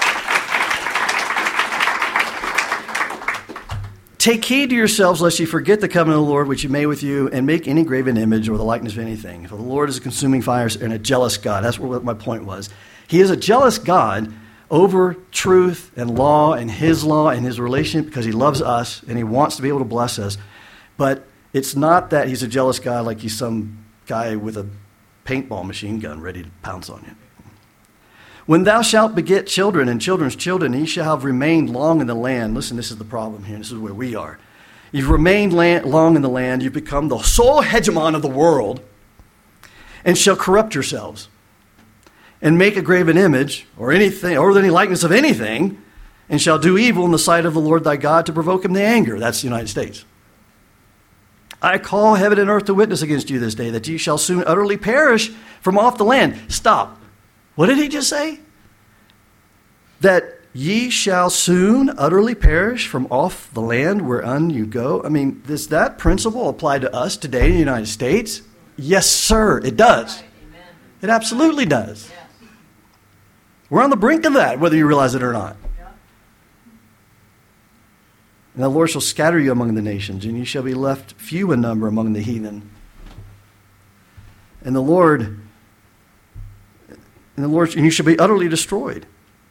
[SPEAKER 1] Take heed to yourselves lest you forget the covenant of the Lord which he made with you and make any graven image or the likeness of anything. For the Lord is a consuming fire and a jealous God. That's what my point was. He is a jealous God over truth and law and his relationship because he loves us and he wants to be able to bless us. But it's not that he's a jealous God like he's some guy with a paintball machine gun ready to pounce on you. When thou shalt beget children and children's children, ye shall have remained long in the land. Listen, this is the problem here. This is where we are. You've remained long in the land. You've become the sole hegemon of the world and shall corrupt yourselves and make a graven image or anything or any likeness of anything and shall do evil in the sight of the Lord thy God to provoke him to anger. That's the United States. I call heaven and earth to witness against you this day that ye shall soon utterly perish from off the land. Stop. What did he just say? That ye shall soon utterly perish from off the land whereon you go. I mean, does that principle apply to us today in the United States? Yes, sir, it does. It absolutely does. We're on the brink of that, whether you realize it or not. And the Lord shall scatter you among the nations, and you shall be left few in number among the heathen. And you shall be utterly destroyed.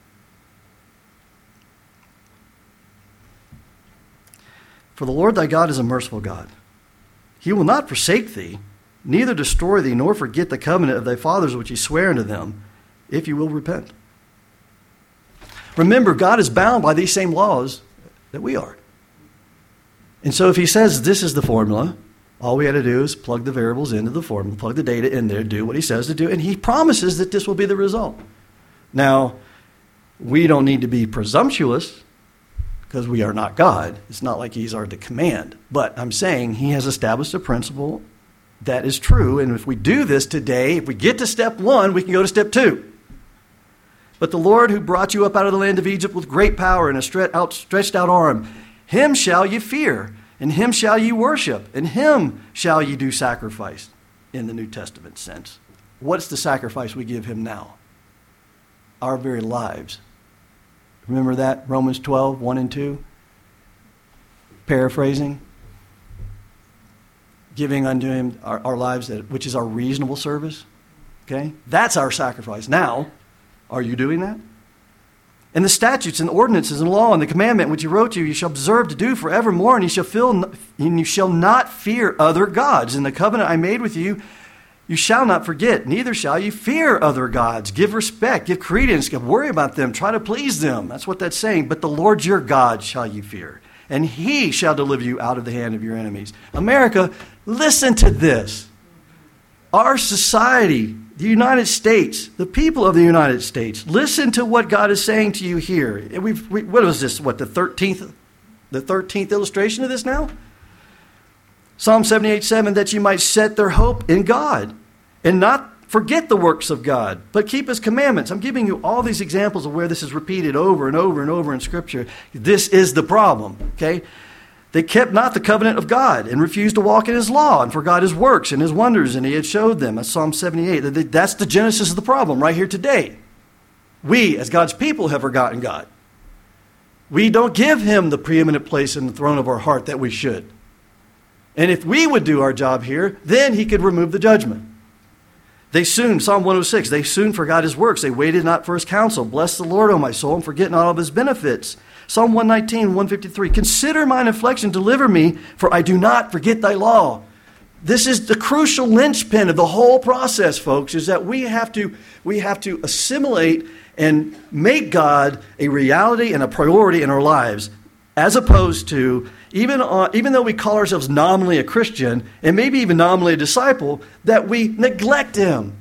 [SPEAKER 1] For the Lord thy God is a merciful God. He will not forsake thee, neither destroy thee, nor forget the covenant of thy fathers which he sware unto them, if you will repent. Remember, God is bound by these same laws that we are. And so if he says this is the formula, all we had to do is plug the variables into the formula, plug the data in there, do what he says to do, and he promises that this will be the result. Now, we don't need to be presumptuous because we are not God. It's not like he's our command. But I'm saying he has established a principle that is true, and if we do this today, if we get to step 1, we can go to step 2. But the Lord who brought you up out of the land of Egypt with great power and a stretched out arm, him shall ye fear. And him shall ye worship, and him shall ye do sacrifice in the New Testament sense. What's the sacrifice we give him now? Our very lives. Remember that? Romans 12, 1 and 2. paraphrasing, giving unto him our lives, which is our reasonable service. Okay? That's our sacrifice. Now, are you doing that? And the statutes and ordinances and law and the commandment which he wrote to you, you shall observe to do forevermore, and you shall not fear other gods. In the covenant I made with you, you shall not forget, neither shall you fear other gods. Give respect, give credence, worry about them, try to please them. That's what that's saying. But the Lord your God shall you fear, and he shall deliver you out of the hand of your enemies. America, listen to this. Our society, the United States, the people of the United States, listen to what God is saying to you here. What was this? What, the 13th illustration of this now? Psalm 78:7, that you might set their hope in God and not forget the works of God, but keep his commandments. I'm giving you all these examples of where this is repeated over and over and over in Scripture. This is the problem, okay? They kept not the covenant of God and refused to walk in his law and forgot his works and his wonders, and he had showed them. That's Psalm 78. That's the genesis of the problem right here today. We, as God's people, have forgotten God. We don't give him the preeminent place in the throne of our heart that we should. And if we would do our job here, then he could remove the judgment. Psalm 106, they soon forgot his works. They waited not for his counsel. Bless the Lord, O my soul, and forget not all of his benefits. Psalm 119, 153, consider mine affliction, deliver me, for I do not forget thy law. This is the crucial linchpin of the whole process, folks, is that we have to assimilate and make God a reality and a priority in our lives, as opposed to, even though we call ourselves nominally a Christian, and maybe even nominally a disciple, that we neglect him.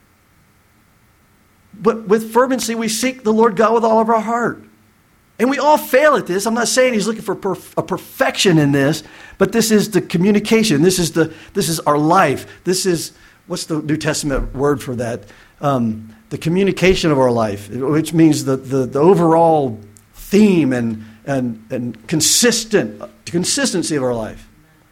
[SPEAKER 1] But with fervency, we seek the Lord God with all of our heart. And we all fail at this. I'm not saying he's looking for a perfection in this, but this is the communication. This is our life. This is, what's the New Testament word for that? The communication of our life, which means the overall theme and consistency of our life.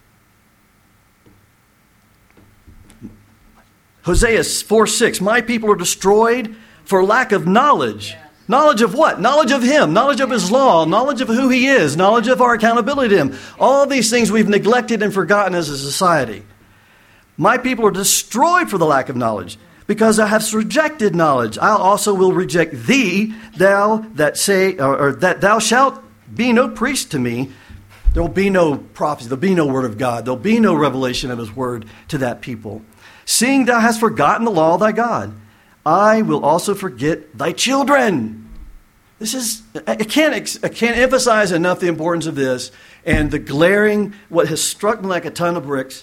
[SPEAKER 1] Hosea 4:6, my people are destroyed for lack of knowledge. Knowledge of what? Knowledge of him, knowledge of his law, knowledge of who he is, knowledge of our accountability to him. All these things we've neglected and forgotten as a society. My people are destroyed for the lack of knowledge, because thou hast rejected knowledge. I also will reject thee, thou that say, or that thou shalt be no priest to me. There will be no prophecy, there will be no word of God, there will be no revelation of his word to that people. Seeing thou hast forgotten the law of thy God, I will also forget thy children. This is, I can't emphasize enough the importance of this and the glaring, what has struck me like a ton of bricks.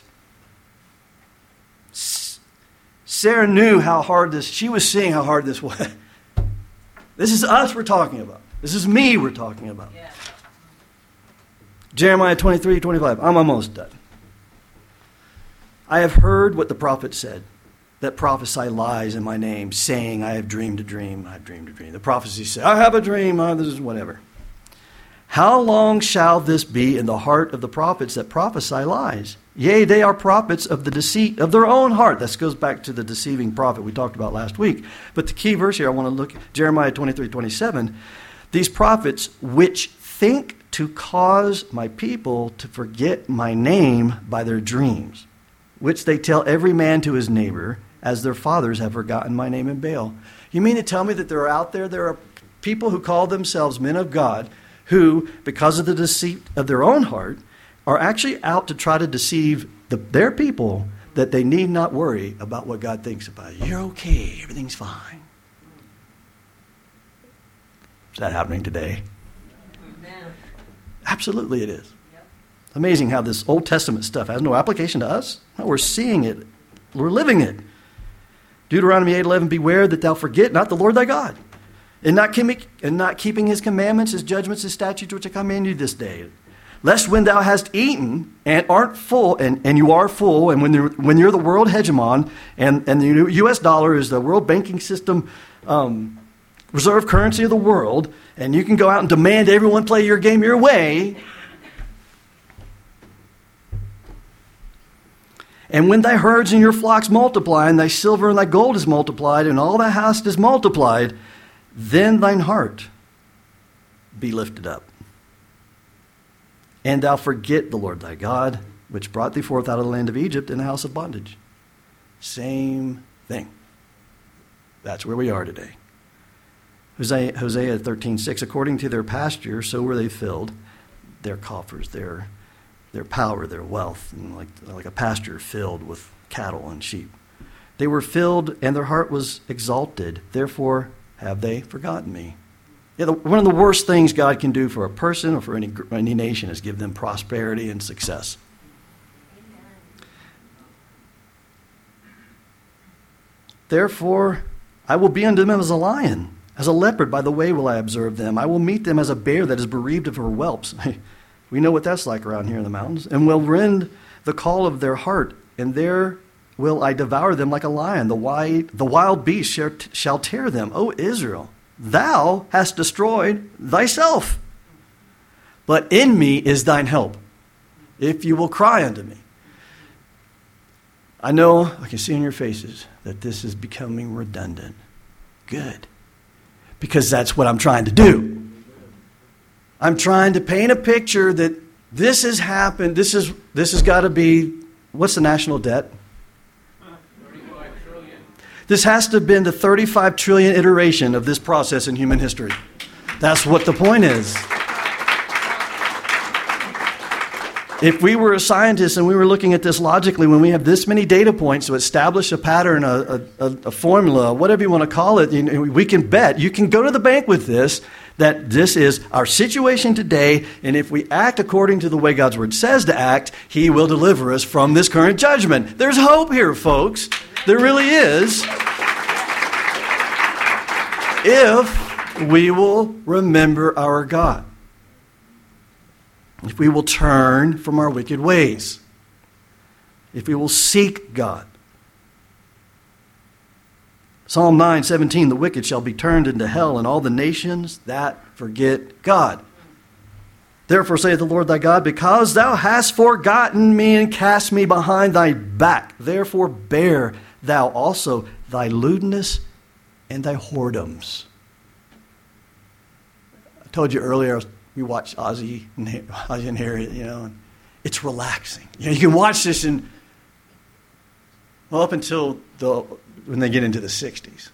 [SPEAKER 1] Sarah knew how hard she was seeing how hard this was. This is us we're talking about. This is me we're talking about. Yeah. Jeremiah 23:25. I'm almost done. I have heard what the prophet said, that prophesy lies in my name, saying, I have dreamed a dream, I have dreamed a dream. The prophecies say, I have a dream, this is whatever. How long shall this be in the heart of the prophets that prophesy lies? Yea, they are prophets of the deceit of their own heart. This goes back to the deceiving prophet we talked about last week. But the key verse here, I want to look at Jeremiah 23:27. These prophets which think to cause my people to forget my name by their dreams, which they tell every man to his neighbor, as their fathers have forgotten my name in Baal. You mean to tell me that there are people who call themselves men of God who, because of the deceit of their own heart, are actually out to try to deceive their people, that they need not worry about what God thinks about it. You're okay. Everything's fine. Is that happening today? Amen. Absolutely it is. Yep. Amazing how this Old Testament stuff has no application to us. No, we're seeing it. We're living it. Deuteronomy 8:11, beware that thou forget not the Lord thy God, and not keeping his commandments, his judgments, his statutes, which I command you this day. Lest when thou hast eaten and art full, and you are full, and when you're the world hegemon, and the U.S. dollar is the world banking system reserve currency of the world, and you can go out and demand everyone play your game your way. And when thy herds and your flocks multiply, and thy silver and thy gold is multiplied, and all thou hast is multiplied, then thine heart be lifted up. and thou forget the Lord thy God, which brought thee forth out of the land of Egypt in the house of bondage. Same thing. That's where we are today. Hosea 13:6, according to their pasture, so were they filled, their coffers, their power, their wealth, and like a pasture filled with cattle and sheep. They were filled, and their heart was exalted. Therefore have they forgotten me. Yeah, one of the worst things God can do for a person or for any nation is give them prosperity and success. Therefore, I will be unto them as a lion, as a leopard by the way will I observe them. I will meet them as a bear that is bereaved of her whelps. We know what that's like around here in the mountains. And will rend the call of their heart, and there will I devour them like a lion. The wild beast shall tear them. O Israel, thou hast destroyed thyself. But in me is thine help, if you will cry unto me. I know, I can see in your faces, that this is becoming redundant. Good. Because that's what I'm trying to do. I'm trying to paint a picture that this has happened. This has got to be, what's the national debt?
[SPEAKER 2] 35 trillion.
[SPEAKER 1] This has to have been the 35 trillion iteration of this process in human history. That's what the point is. If we were a scientist and we were looking at this logically, when we have this many data points to establish a pattern, a formula, whatever you want to call it, we can bet, you can go to the bank with this, that this is our situation today, and if we act according to the way God's Word says to act, He will deliver us from this current judgment. There's hope here, folks. There really is. If we will remember our God. If we will turn from our wicked ways. If we will seek God. Psalm 9:17, the wicked shall be turned into hell, and all the nations that forget God. Therefore saith the Lord thy God, because thou hast forgotten me and cast me behind thy back, therefore bear thou also thy lewdness and thy whoredoms. I told you earlier, we watched Ozzie and Harriet, and it's relaxing. You can watch this up until when they get into the 60s.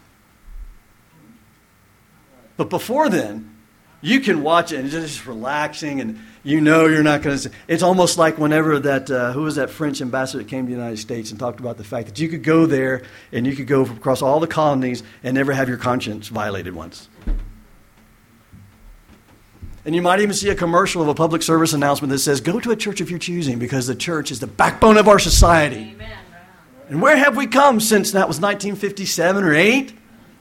[SPEAKER 1] But before then, you can watch it and it's just relaxing, and you're not going to. It's almost like whenever who was that French ambassador that came to the United States and talked about the fact that you could go there and you could go across all the colonies and never have your conscience violated once. And you might even see a commercial of a public service announcement that says, go to a church of your choosing because the church is the backbone of our society.
[SPEAKER 2] Amen.
[SPEAKER 1] And where have we come since that was 1957 or 8?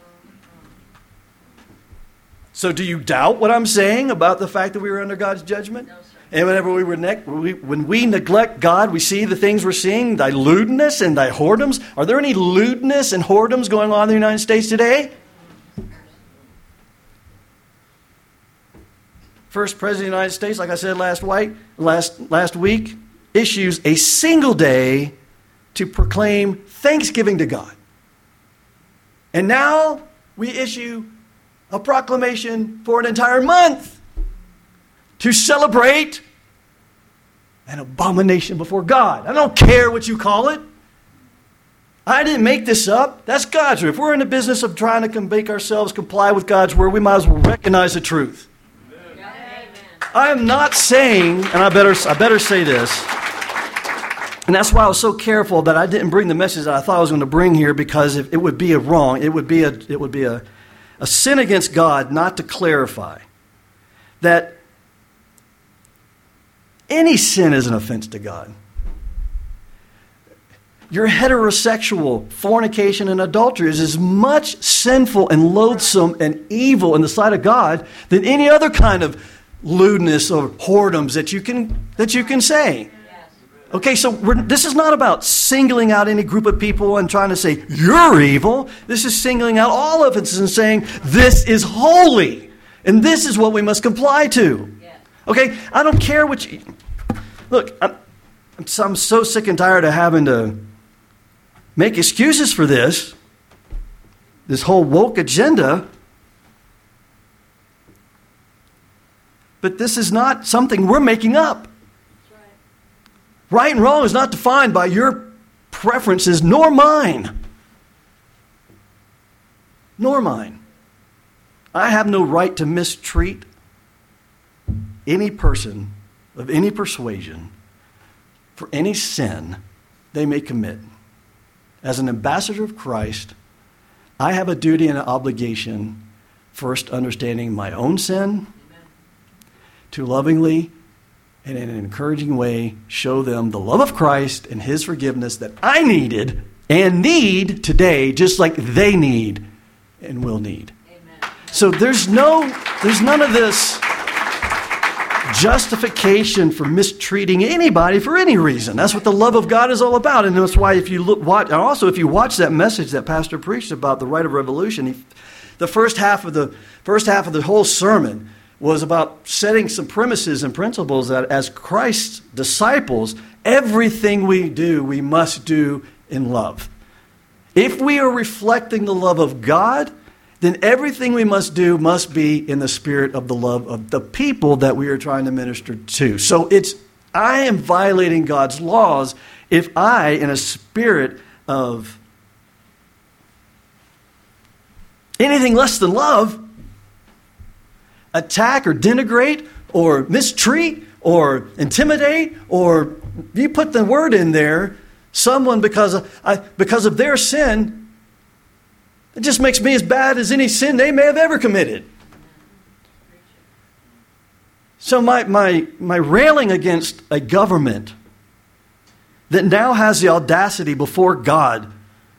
[SPEAKER 1] So do you doubt what I'm saying about the fact that we were under God's judgment?
[SPEAKER 2] No, sir.
[SPEAKER 1] And whenever when we neglect God, we see the things we're seeing, thy lewdness and thy whoredoms. Are there any lewdness and whoredoms going on in the United States today? First President of the United States, like I said last week, issues a single day to proclaim thanksgiving to God. And now we issue a proclamation for an entire month to celebrate an abomination before God. I don't care what you call it. I didn't make this up. That's God's word. If we're in the business of trying to make ourselves comply with God's word, we might as well recognize the truth. I am not saying, and I better say this, and that's why I was so careful that I didn't bring the message that I thought I was going to bring here, because it would be a wrong, it would be a sin against God not to clarify that any sin is an offense to God. Your heterosexual fornication and adultery is as much sinful and loathsome and evil in the sight of God than any other kind of lewdness or whoredoms that you can say. Okay, so this is not about singling out any group of people and trying to say, you're evil. This is singling out all of us and saying, this is holy, and this is what we must comply to. Okay, I don't care what you... Look, I'm so sick and tired of having to make excuses for this whole woke agenda. But this is not something we're making up. Right and wrong is not defined by your preferences, nor mine. Nor mine. I have no right to mistreat any person of any persuasion for any sin they may commit. As an ambassador of Christ, I have a duty and an obligation, first understanding my own sin, to lovingly and in an encouraging way show them the love of Christ and his forgiveness that I needed and need today, just like they need and will need. Amen. So there's none of this justification for mistreating anybody for any reason. That's what the love of God is all about. And that's why if you watch that message that Pastor preached about the right of revolution, the first half of the whole sermon was about setting some premises and principles that as Christ's disciples, everything we do, we must do in love. If we are reflecting the love of God, then everything we must do must be in the spirit of the love of the people that we are trying to minister to. So I am violating God's laws if I, in a spirit of anything less than love, attack or denigrate or mistreat or intimidate, or you put the word in there, someone because of their sin. It just makes me as bad as any sin they may have ever committed. So my railing against a government that now has the audacity before God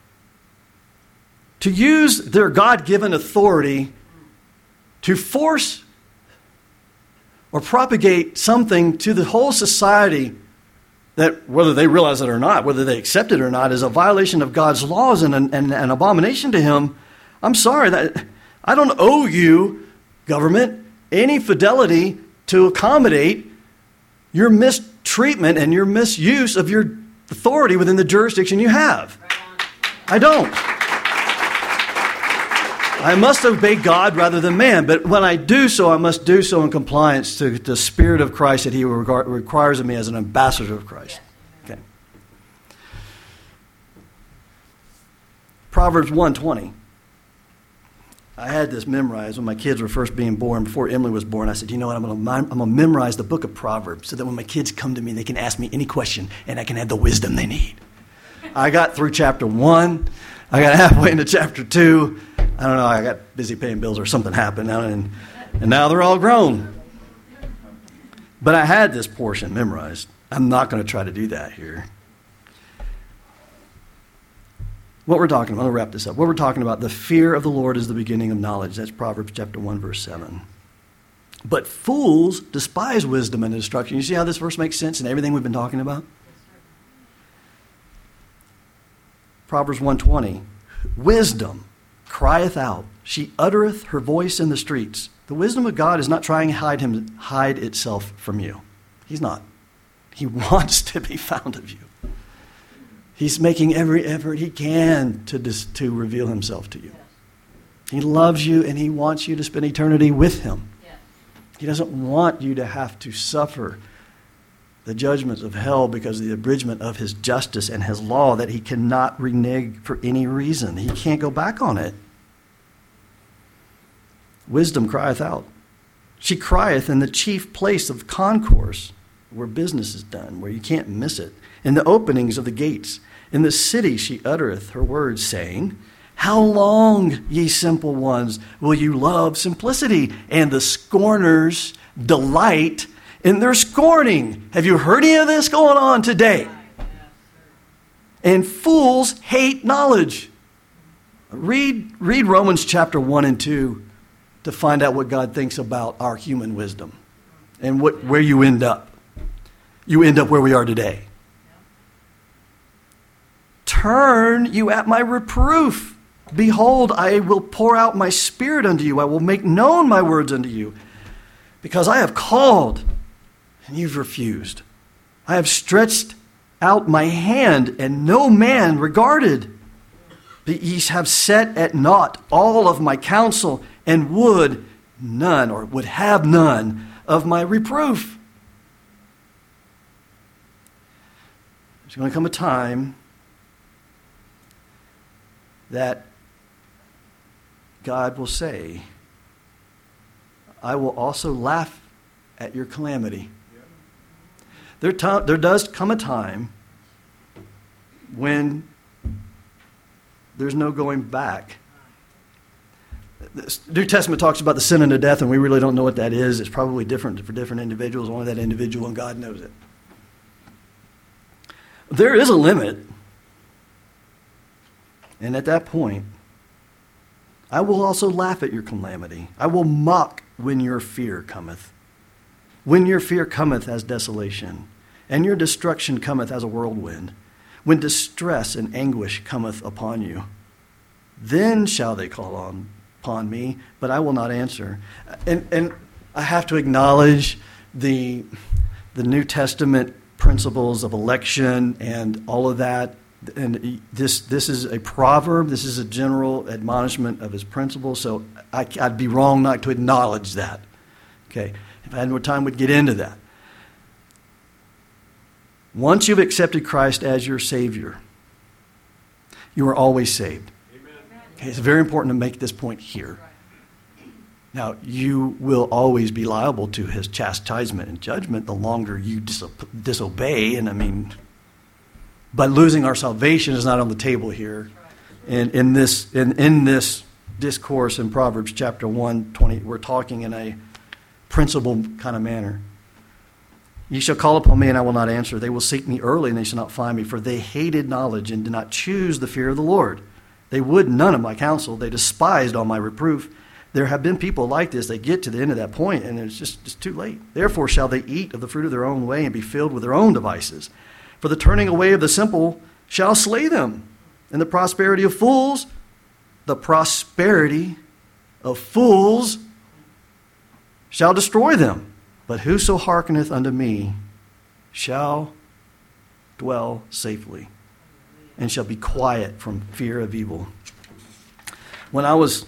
[SPEAKER 1] to use their God-given authority to force or propagate something to the whole society that, whether they realize it or not, whether they accept it or not, is a violation of God's laws and an abomination to him. I'm sorry, that I don't owe you, government, any fidelity to accommodate your mistreatment and your misuse of your authority within the jurisdiction you have. I don't. I must obey God rather than man, but when I do so, I must do so in compliance to the Spirit of Christ that he requires of me as an ambassador of Christ. Okay. Proverbs 1:20. I had this memorized when my kids were first being born. Before Emily was born, I said, you know what, I'm going to memorize the book of Proverbs so that when my kids come to me, they can ask me any question and I can have the wisdom they need. I got through chapter 1. I got halfway into chapter 2. I don't know, I got busy paying bills or something happened, and now they're all grown. But I had this portion memorized. I'm not going to try to do that here. What we're talking about, I'll wrap this up. What we're talking about, the fear of the Lord is the beginning of knowledge. That's Proverbs chapter 1, verse 7. But fools despise wisdom and instruction. You see how this verse makes sense in everything we've been talking about? Proverbs 1:20. Wisdom crieth out. She uttereth her voice in the streets. The wisdom of God is not trying to hide itself from you. He's not. He wants to be found of you. He's making every effort he can to reveal himself to you. He loves you and he wants you to spend eternity with him. He doesn't want you to have to suffer the judgments of hell because of the abridgment of his justice and his law that he cannot renege for any reason. He can't go back on it. Wisdom crieth out. She crieth in the chief place of concourse, where business is done, where you can't miss it. In the openings of the gates. In the city she uttereth her words, saying, how long, ye simple ones, will you love simplicity? And the scorners delight in their scorning. Have you heard any of this going on today? And fools hate knowledge. Read Romans chapter 1 and 2 to find out what God thinks about our human wisdom and where you end up. You end up where we are today. Turn you at my reproof. Behold, I will pour out my spirit unto you. I will make known my words unto you. Because I have called, and you've refused. I have stretched out my hand, and no man regarded. But ye have set at naught all of my counsel, and would have none of my reproof. There's going to come a time that God will say, I will also laugh at your calamity. There does come a time when there's no going back. The New Testament talks about the sin unto death, and we really don't know what that is. It's probably different for different individuals. Only that individual and God knows it. There is a limit. And at that point, I will also laugh at your calamity. I will mock when your fear cometh. When your fear cometh as desolation, and your destruction cometh as a whirlwind, when distress and anguish cometh upon you, then shall they call upon me, but I will not answer. And I have to acknowledge the New Testament principles of election and all of that. And this is a proverb. This is a general admonishment of his principles. So I'd be wrong not to acknowledge that. Okay, if I had more time, we'd get into that. Once you've accepted Christ as your Savior, you are always saved. Amen. Okay, it's very important to make this point here. Now, you will always be liable to his chastisement and judgment the longer you disobey. And but losing our salvation is not on the table here. And in this discourse in Proverbs chapter 1:20, we're talking in a principle kind of manner. Ye shall call upon me, and I will not answer. They will seek me early, and they shall not find me, for they hated knowledge and did not choose the fear of the Lord. They would none of my counsel. They despised all my reproof. There have been people like this. They get to the end of that point, and it's too late. Therefore shall they eat of the fruit of their own way and be filled with their own devices. For the turning away of the simple shall slay them, and the prosperity of fools shall destroy them. But whoso hearkeneth unto me shall dwell safely, and shall be quiet from fear of evil. When I was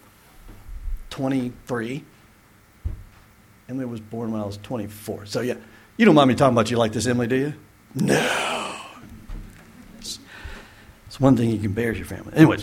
[SPEAKER 1] 23, Emily was born when I was 24. So yeah, you don't mind me talking about you like this, Emily, do you? No. It's one thing you can bear is your family. Anyways.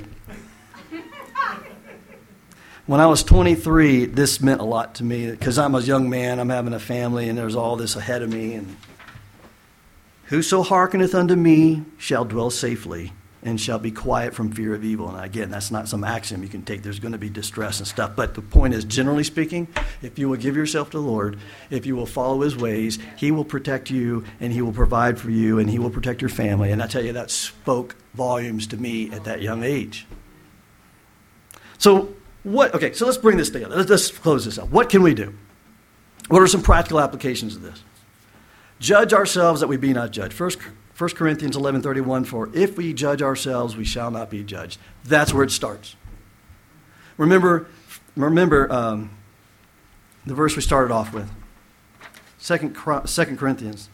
[SPEAKER 1] When I was 23, this meant a lot to me because I'm a young man, I'm having a family, and there's all this ahead of me. And whoso hearkeneth unto me shall dwell safely and shall be quiet from fear of evil. And again, that's not some axiom you can take. There's going to be distress and stuff. But the point is, generally speaking, if you will give yourself to the Lord, if you will follow his ways, he will protect you, and he will provide for you, and he will protect your family. And I tell you, that spoke volumes to me at that young age. So let's bring this together. Let's close this up. What can we do? What are some practical applications of this? Judge ourselves that we be not judged. 1 Corinthians 11:31, for if we judge ourselves, we shall not be judged. That's where it starts. Remember the verse we started off with. 2 Corinthians.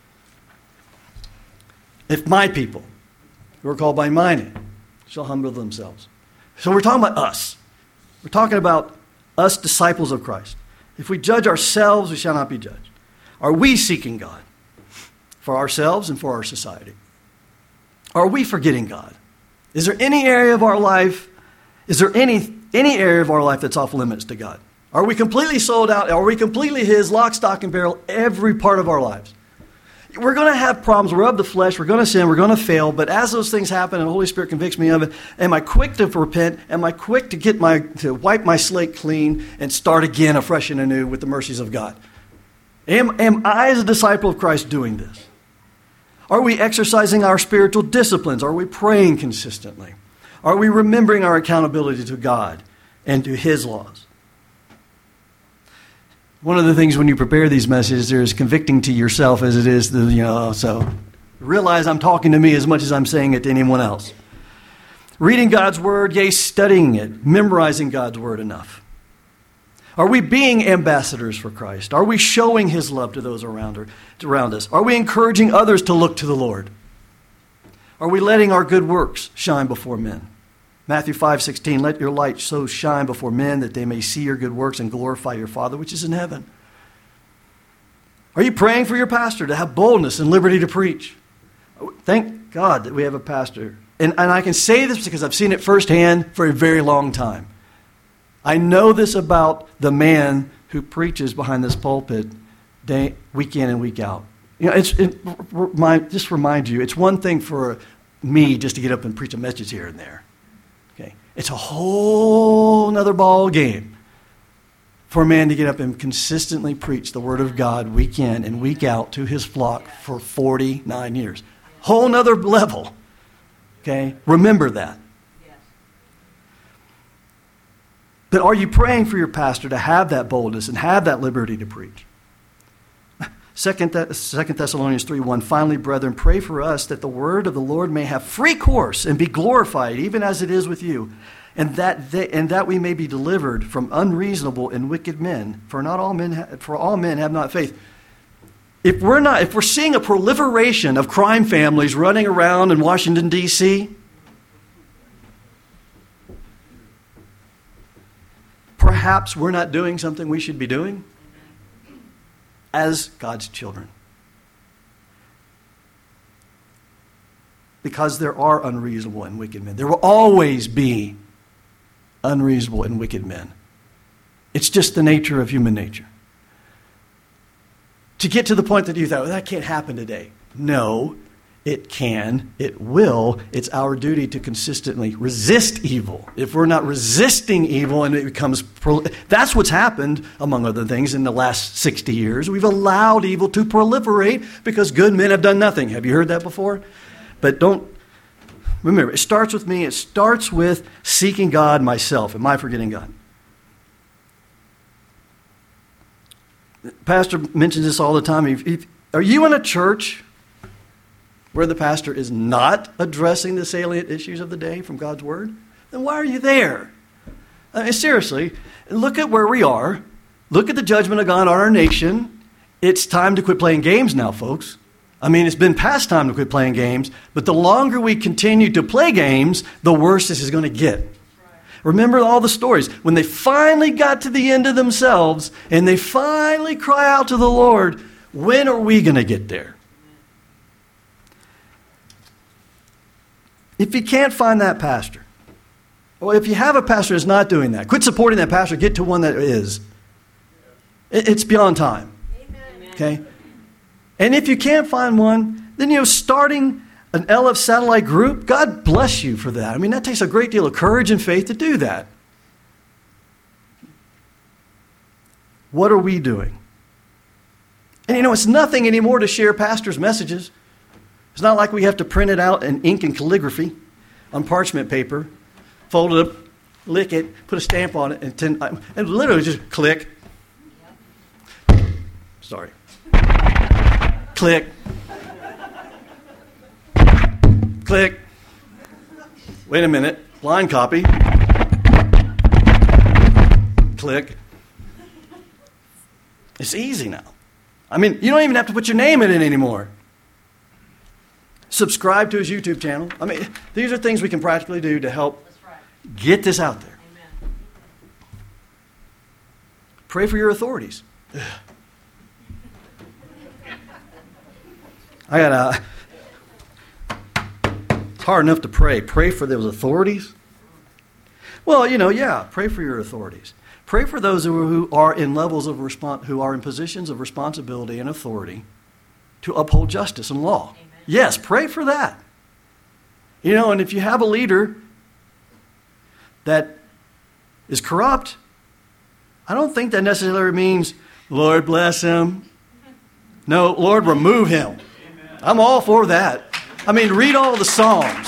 [SPEAKER 1] If my people, who are called by my name, shall humble themselves. So we're talking about us. We're talking about us disciples of Christ. If we judge ourselves, we shall not be judged. Are we seeking God for ourselves and for our society? Are we forgetting God? Is there any area of our life, that's off limits to God? Are we completely sold out? Are we completely his, lock, stock, and barrel, every part of our lives? We're going to have problems. We're of the flesh. We're going to sin. We're going to fail. But as those things happen and the Holy Spirit convicts me of it, am I quick to repent? Am I quick to wipe my slate clean and start again afresh and anew with the mercies of God? Am I, as a disciple of Christ, doing this? Are we exercising our spiritual disciplines? Are we praying consistently? Are we remembering our accountability to God and to his laws? One of the things when you prepare these messages, there's convicting to yourself as it is, so realize I'm talking to me as much as I'm saying it to anyone else. Reading God's word, yea, studying it, memorizing God's word enough. Are we being ambassadors for Christ? Are we showing his love to those around us? Are we encouraging others to look to the Lord? Are we letting our good works shine before men? Matthew 5:16, let your light so shine before men that they may see your good works and glorify your Father which is in heaven. Are you praying for your pastor to have boldness and liberty to preach? Thank God that we have a pastor. And I can say this because I've seen it firsthand for a very long time. I know this about the man who preaches behind this pulpit week in and week out. Just remind you, it's one thing for me just to get up and preach a message here and there. Okay, it's a whole other ball game for a man to get up and consistently preach the Word of God week in and week out to his flock for 49 years. Whole nother level. Okay, remember that. But are you praying for your pastor to have that boldness and have that liberty to preach? 2 Thessalonians 3:1, finally, brethren, pray for us that the word of the Lord may have free course and be glorified, even as it is with you, and that we may be delivered from unreasonable and wicked men. For all men have not faith. If we're seeing a proliferation of crime families running around in Washington, D.C., perhaps we're not doing something we should be doing as God's children. Because there are unreasonable and wicked men. There will always be unreasonable and wicked men. It's just the nature of human nature. To get to the point that you thought, well, that can't happen today. No, it can. It will. It's our duty to consistently resist evil. If we're not resisting evil and it becomes... That's what's happened, among other things, in the last 60 years. We've allowed evil to proliferate because good men have done nothing. Have you heard that before? But don't... Remember, it starts with me. It starts with seeking God myself. Am I forgetting God? Pastor mentions this all the time. Are you in a church where the pastor is not addressing the salient issues of the day from God's Word? Then why are you there? I mean, seriously, look at where we are. Look at the judgment of God on our nation. It's time to quit playing games now, folks. I mean, it's been past time to quit playing games, but the longer we continue to play games, the worse this is going to get. Remember all the stories. When they finally got to the end of themselves and they finally cry out to the Lord, when are we going to get there? If you can't find that pastor, or if you have a pastor that's not doing that, quit supporting that pastor, get to one that is. It's beyond time. Amen. Okay? And if you can't find one, then, starting an LF satellite group, God bless you for that. I mean, that takes a great deal of courage and faith to do that. What are we doing? And it's nothing anymore to share pastors' messages. It's not like we have to print it out in ink and calligraphy on parchment paper, fold it up, lick it, put a stamp on it, and literally just click. Sorry. Click. Click. Wait a minute. Line copy. Click. It's easy now. I mean, you don't even have to put your name in it anymore. Subscribe to his YouTube channel. I mean, these are things we can practically do to help get this out there.
[SPEAKER 3] Amen.
[SPEAKER 1] Pray for your authorities. It's hard enough to pray. Pray for those authorities. Well, pray for your authorities. Pray for those who are in levels of who are in positions of responsibility and authority to uphold justice and law. Amen. Yes, pray for that. And if you have a leader that is corrupt, I don't think that necessarily means, Lord bless him. No, Lord remove him. Amen. I'm all for that. I mean, read all the Psalms.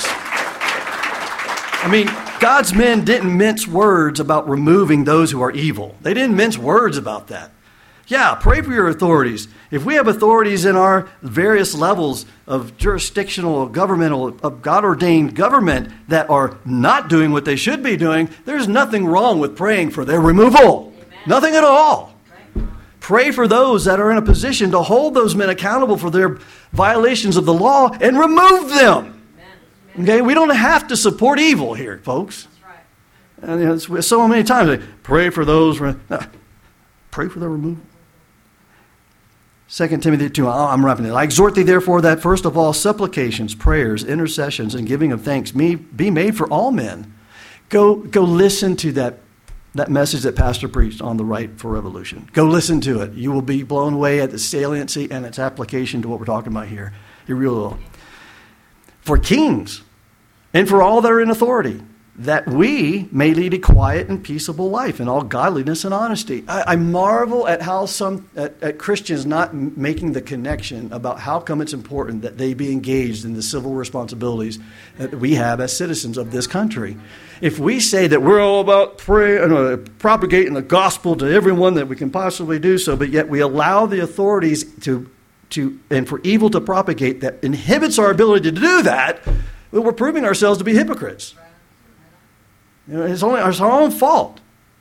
[SPEAKER 1] I mean, God's men didn't mince words about removing those who are evil. They didn't mince words about that. Yeah, pray for your authorities. If we have authorities in our various levels of jurisdictional, governmental, of God-ordained government that are not doing what they should be doing, there's nothing wrong with praying for their removal. Amen. Nothing at all. Right. Pray for those that are in a position to hold those men accountable for their violations of the law and remove them. Amen. Okay, we don't have to support evil here, folks. That's right. And so many times, pray for those. Pray for their removal. 2 Timothy 2, I'm wrapping it. I exhort thee, therefore, that first of all supplications, prayers, intercessions, and giving of thanks be made for all men. Go listen to that message that Pastor preached on the right for revolution. Go listen to it. You will be blown away at the saliency and its application to what we're talking about here. You really will. For kings and for all that are in authority, that we may lead a quiet and peaceable life in all godliness and honesty. I marvel at how at Christians not making the connection about how come it's important that they be engaged in the civil responsibilities that we have as citizens of this country. If we say that we're all about propagating the gospel to everyone that we can possibly do so, but yet we allow the authorities and for evil to propagate that inhibits our ability to do that, well, we're proving ourselves to be hypocrites. It's our own fault.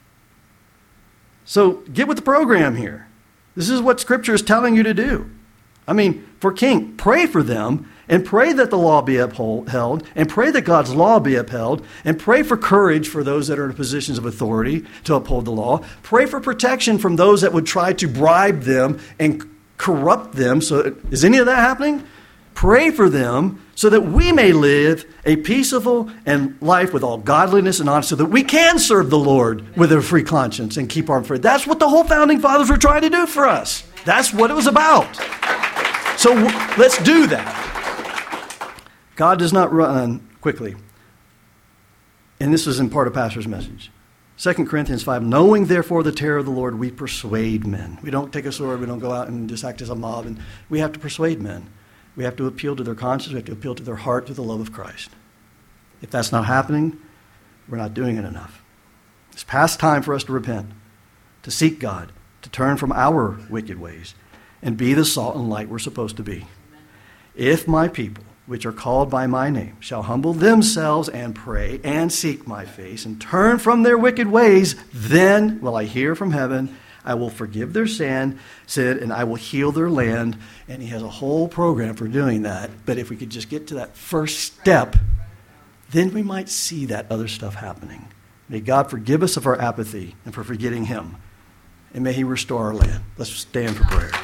[SPEAKER 1] So get with the program here. This is what Scripture is telling you to do. I mean, for king, pray for them and pray that the law be upheld and pray that God's law be upheld and pray for courage for those that are in positions of authority to uphold the law. Pray for protection from those that would try to bribe them and corrupt them. So is any of that happening? Pray for them so that we may live a peaceful and life with all godliness and honesty, so that we can serve the Lord with a free conscience and keep our faith. That's what the whole founding fathers were trying to do for us. That's what it was about. So let's do that. God does not run quickly. And this was in part of Pastor's message. 2 Corinthians 5, knowing therefore the terror of the Lord, we persuade men. We don't take a sword, we don't go out and just act as a mob. And we have to persuade men. We have to appeal to their conscience. We have to appeal to their heart through the love of Christ. If that's not happening, we're not doing it enough. It's past time for us to repent, to seek God, to turn from our wicked ways, and be the salt and light we're supposed to be. If my people, which are called by my name, shall humble themselves and pray and seek my face and turn from their wicked ways, then will I hear from heaven, I will forgive their sin, and I will heal their land. And he has a whole program for doing that. But if we could just get to that first step, then we might see that other stuff happening. May God forgive us of our apathy and for forgetting him. And may he restore our land. Let's stand for prayer.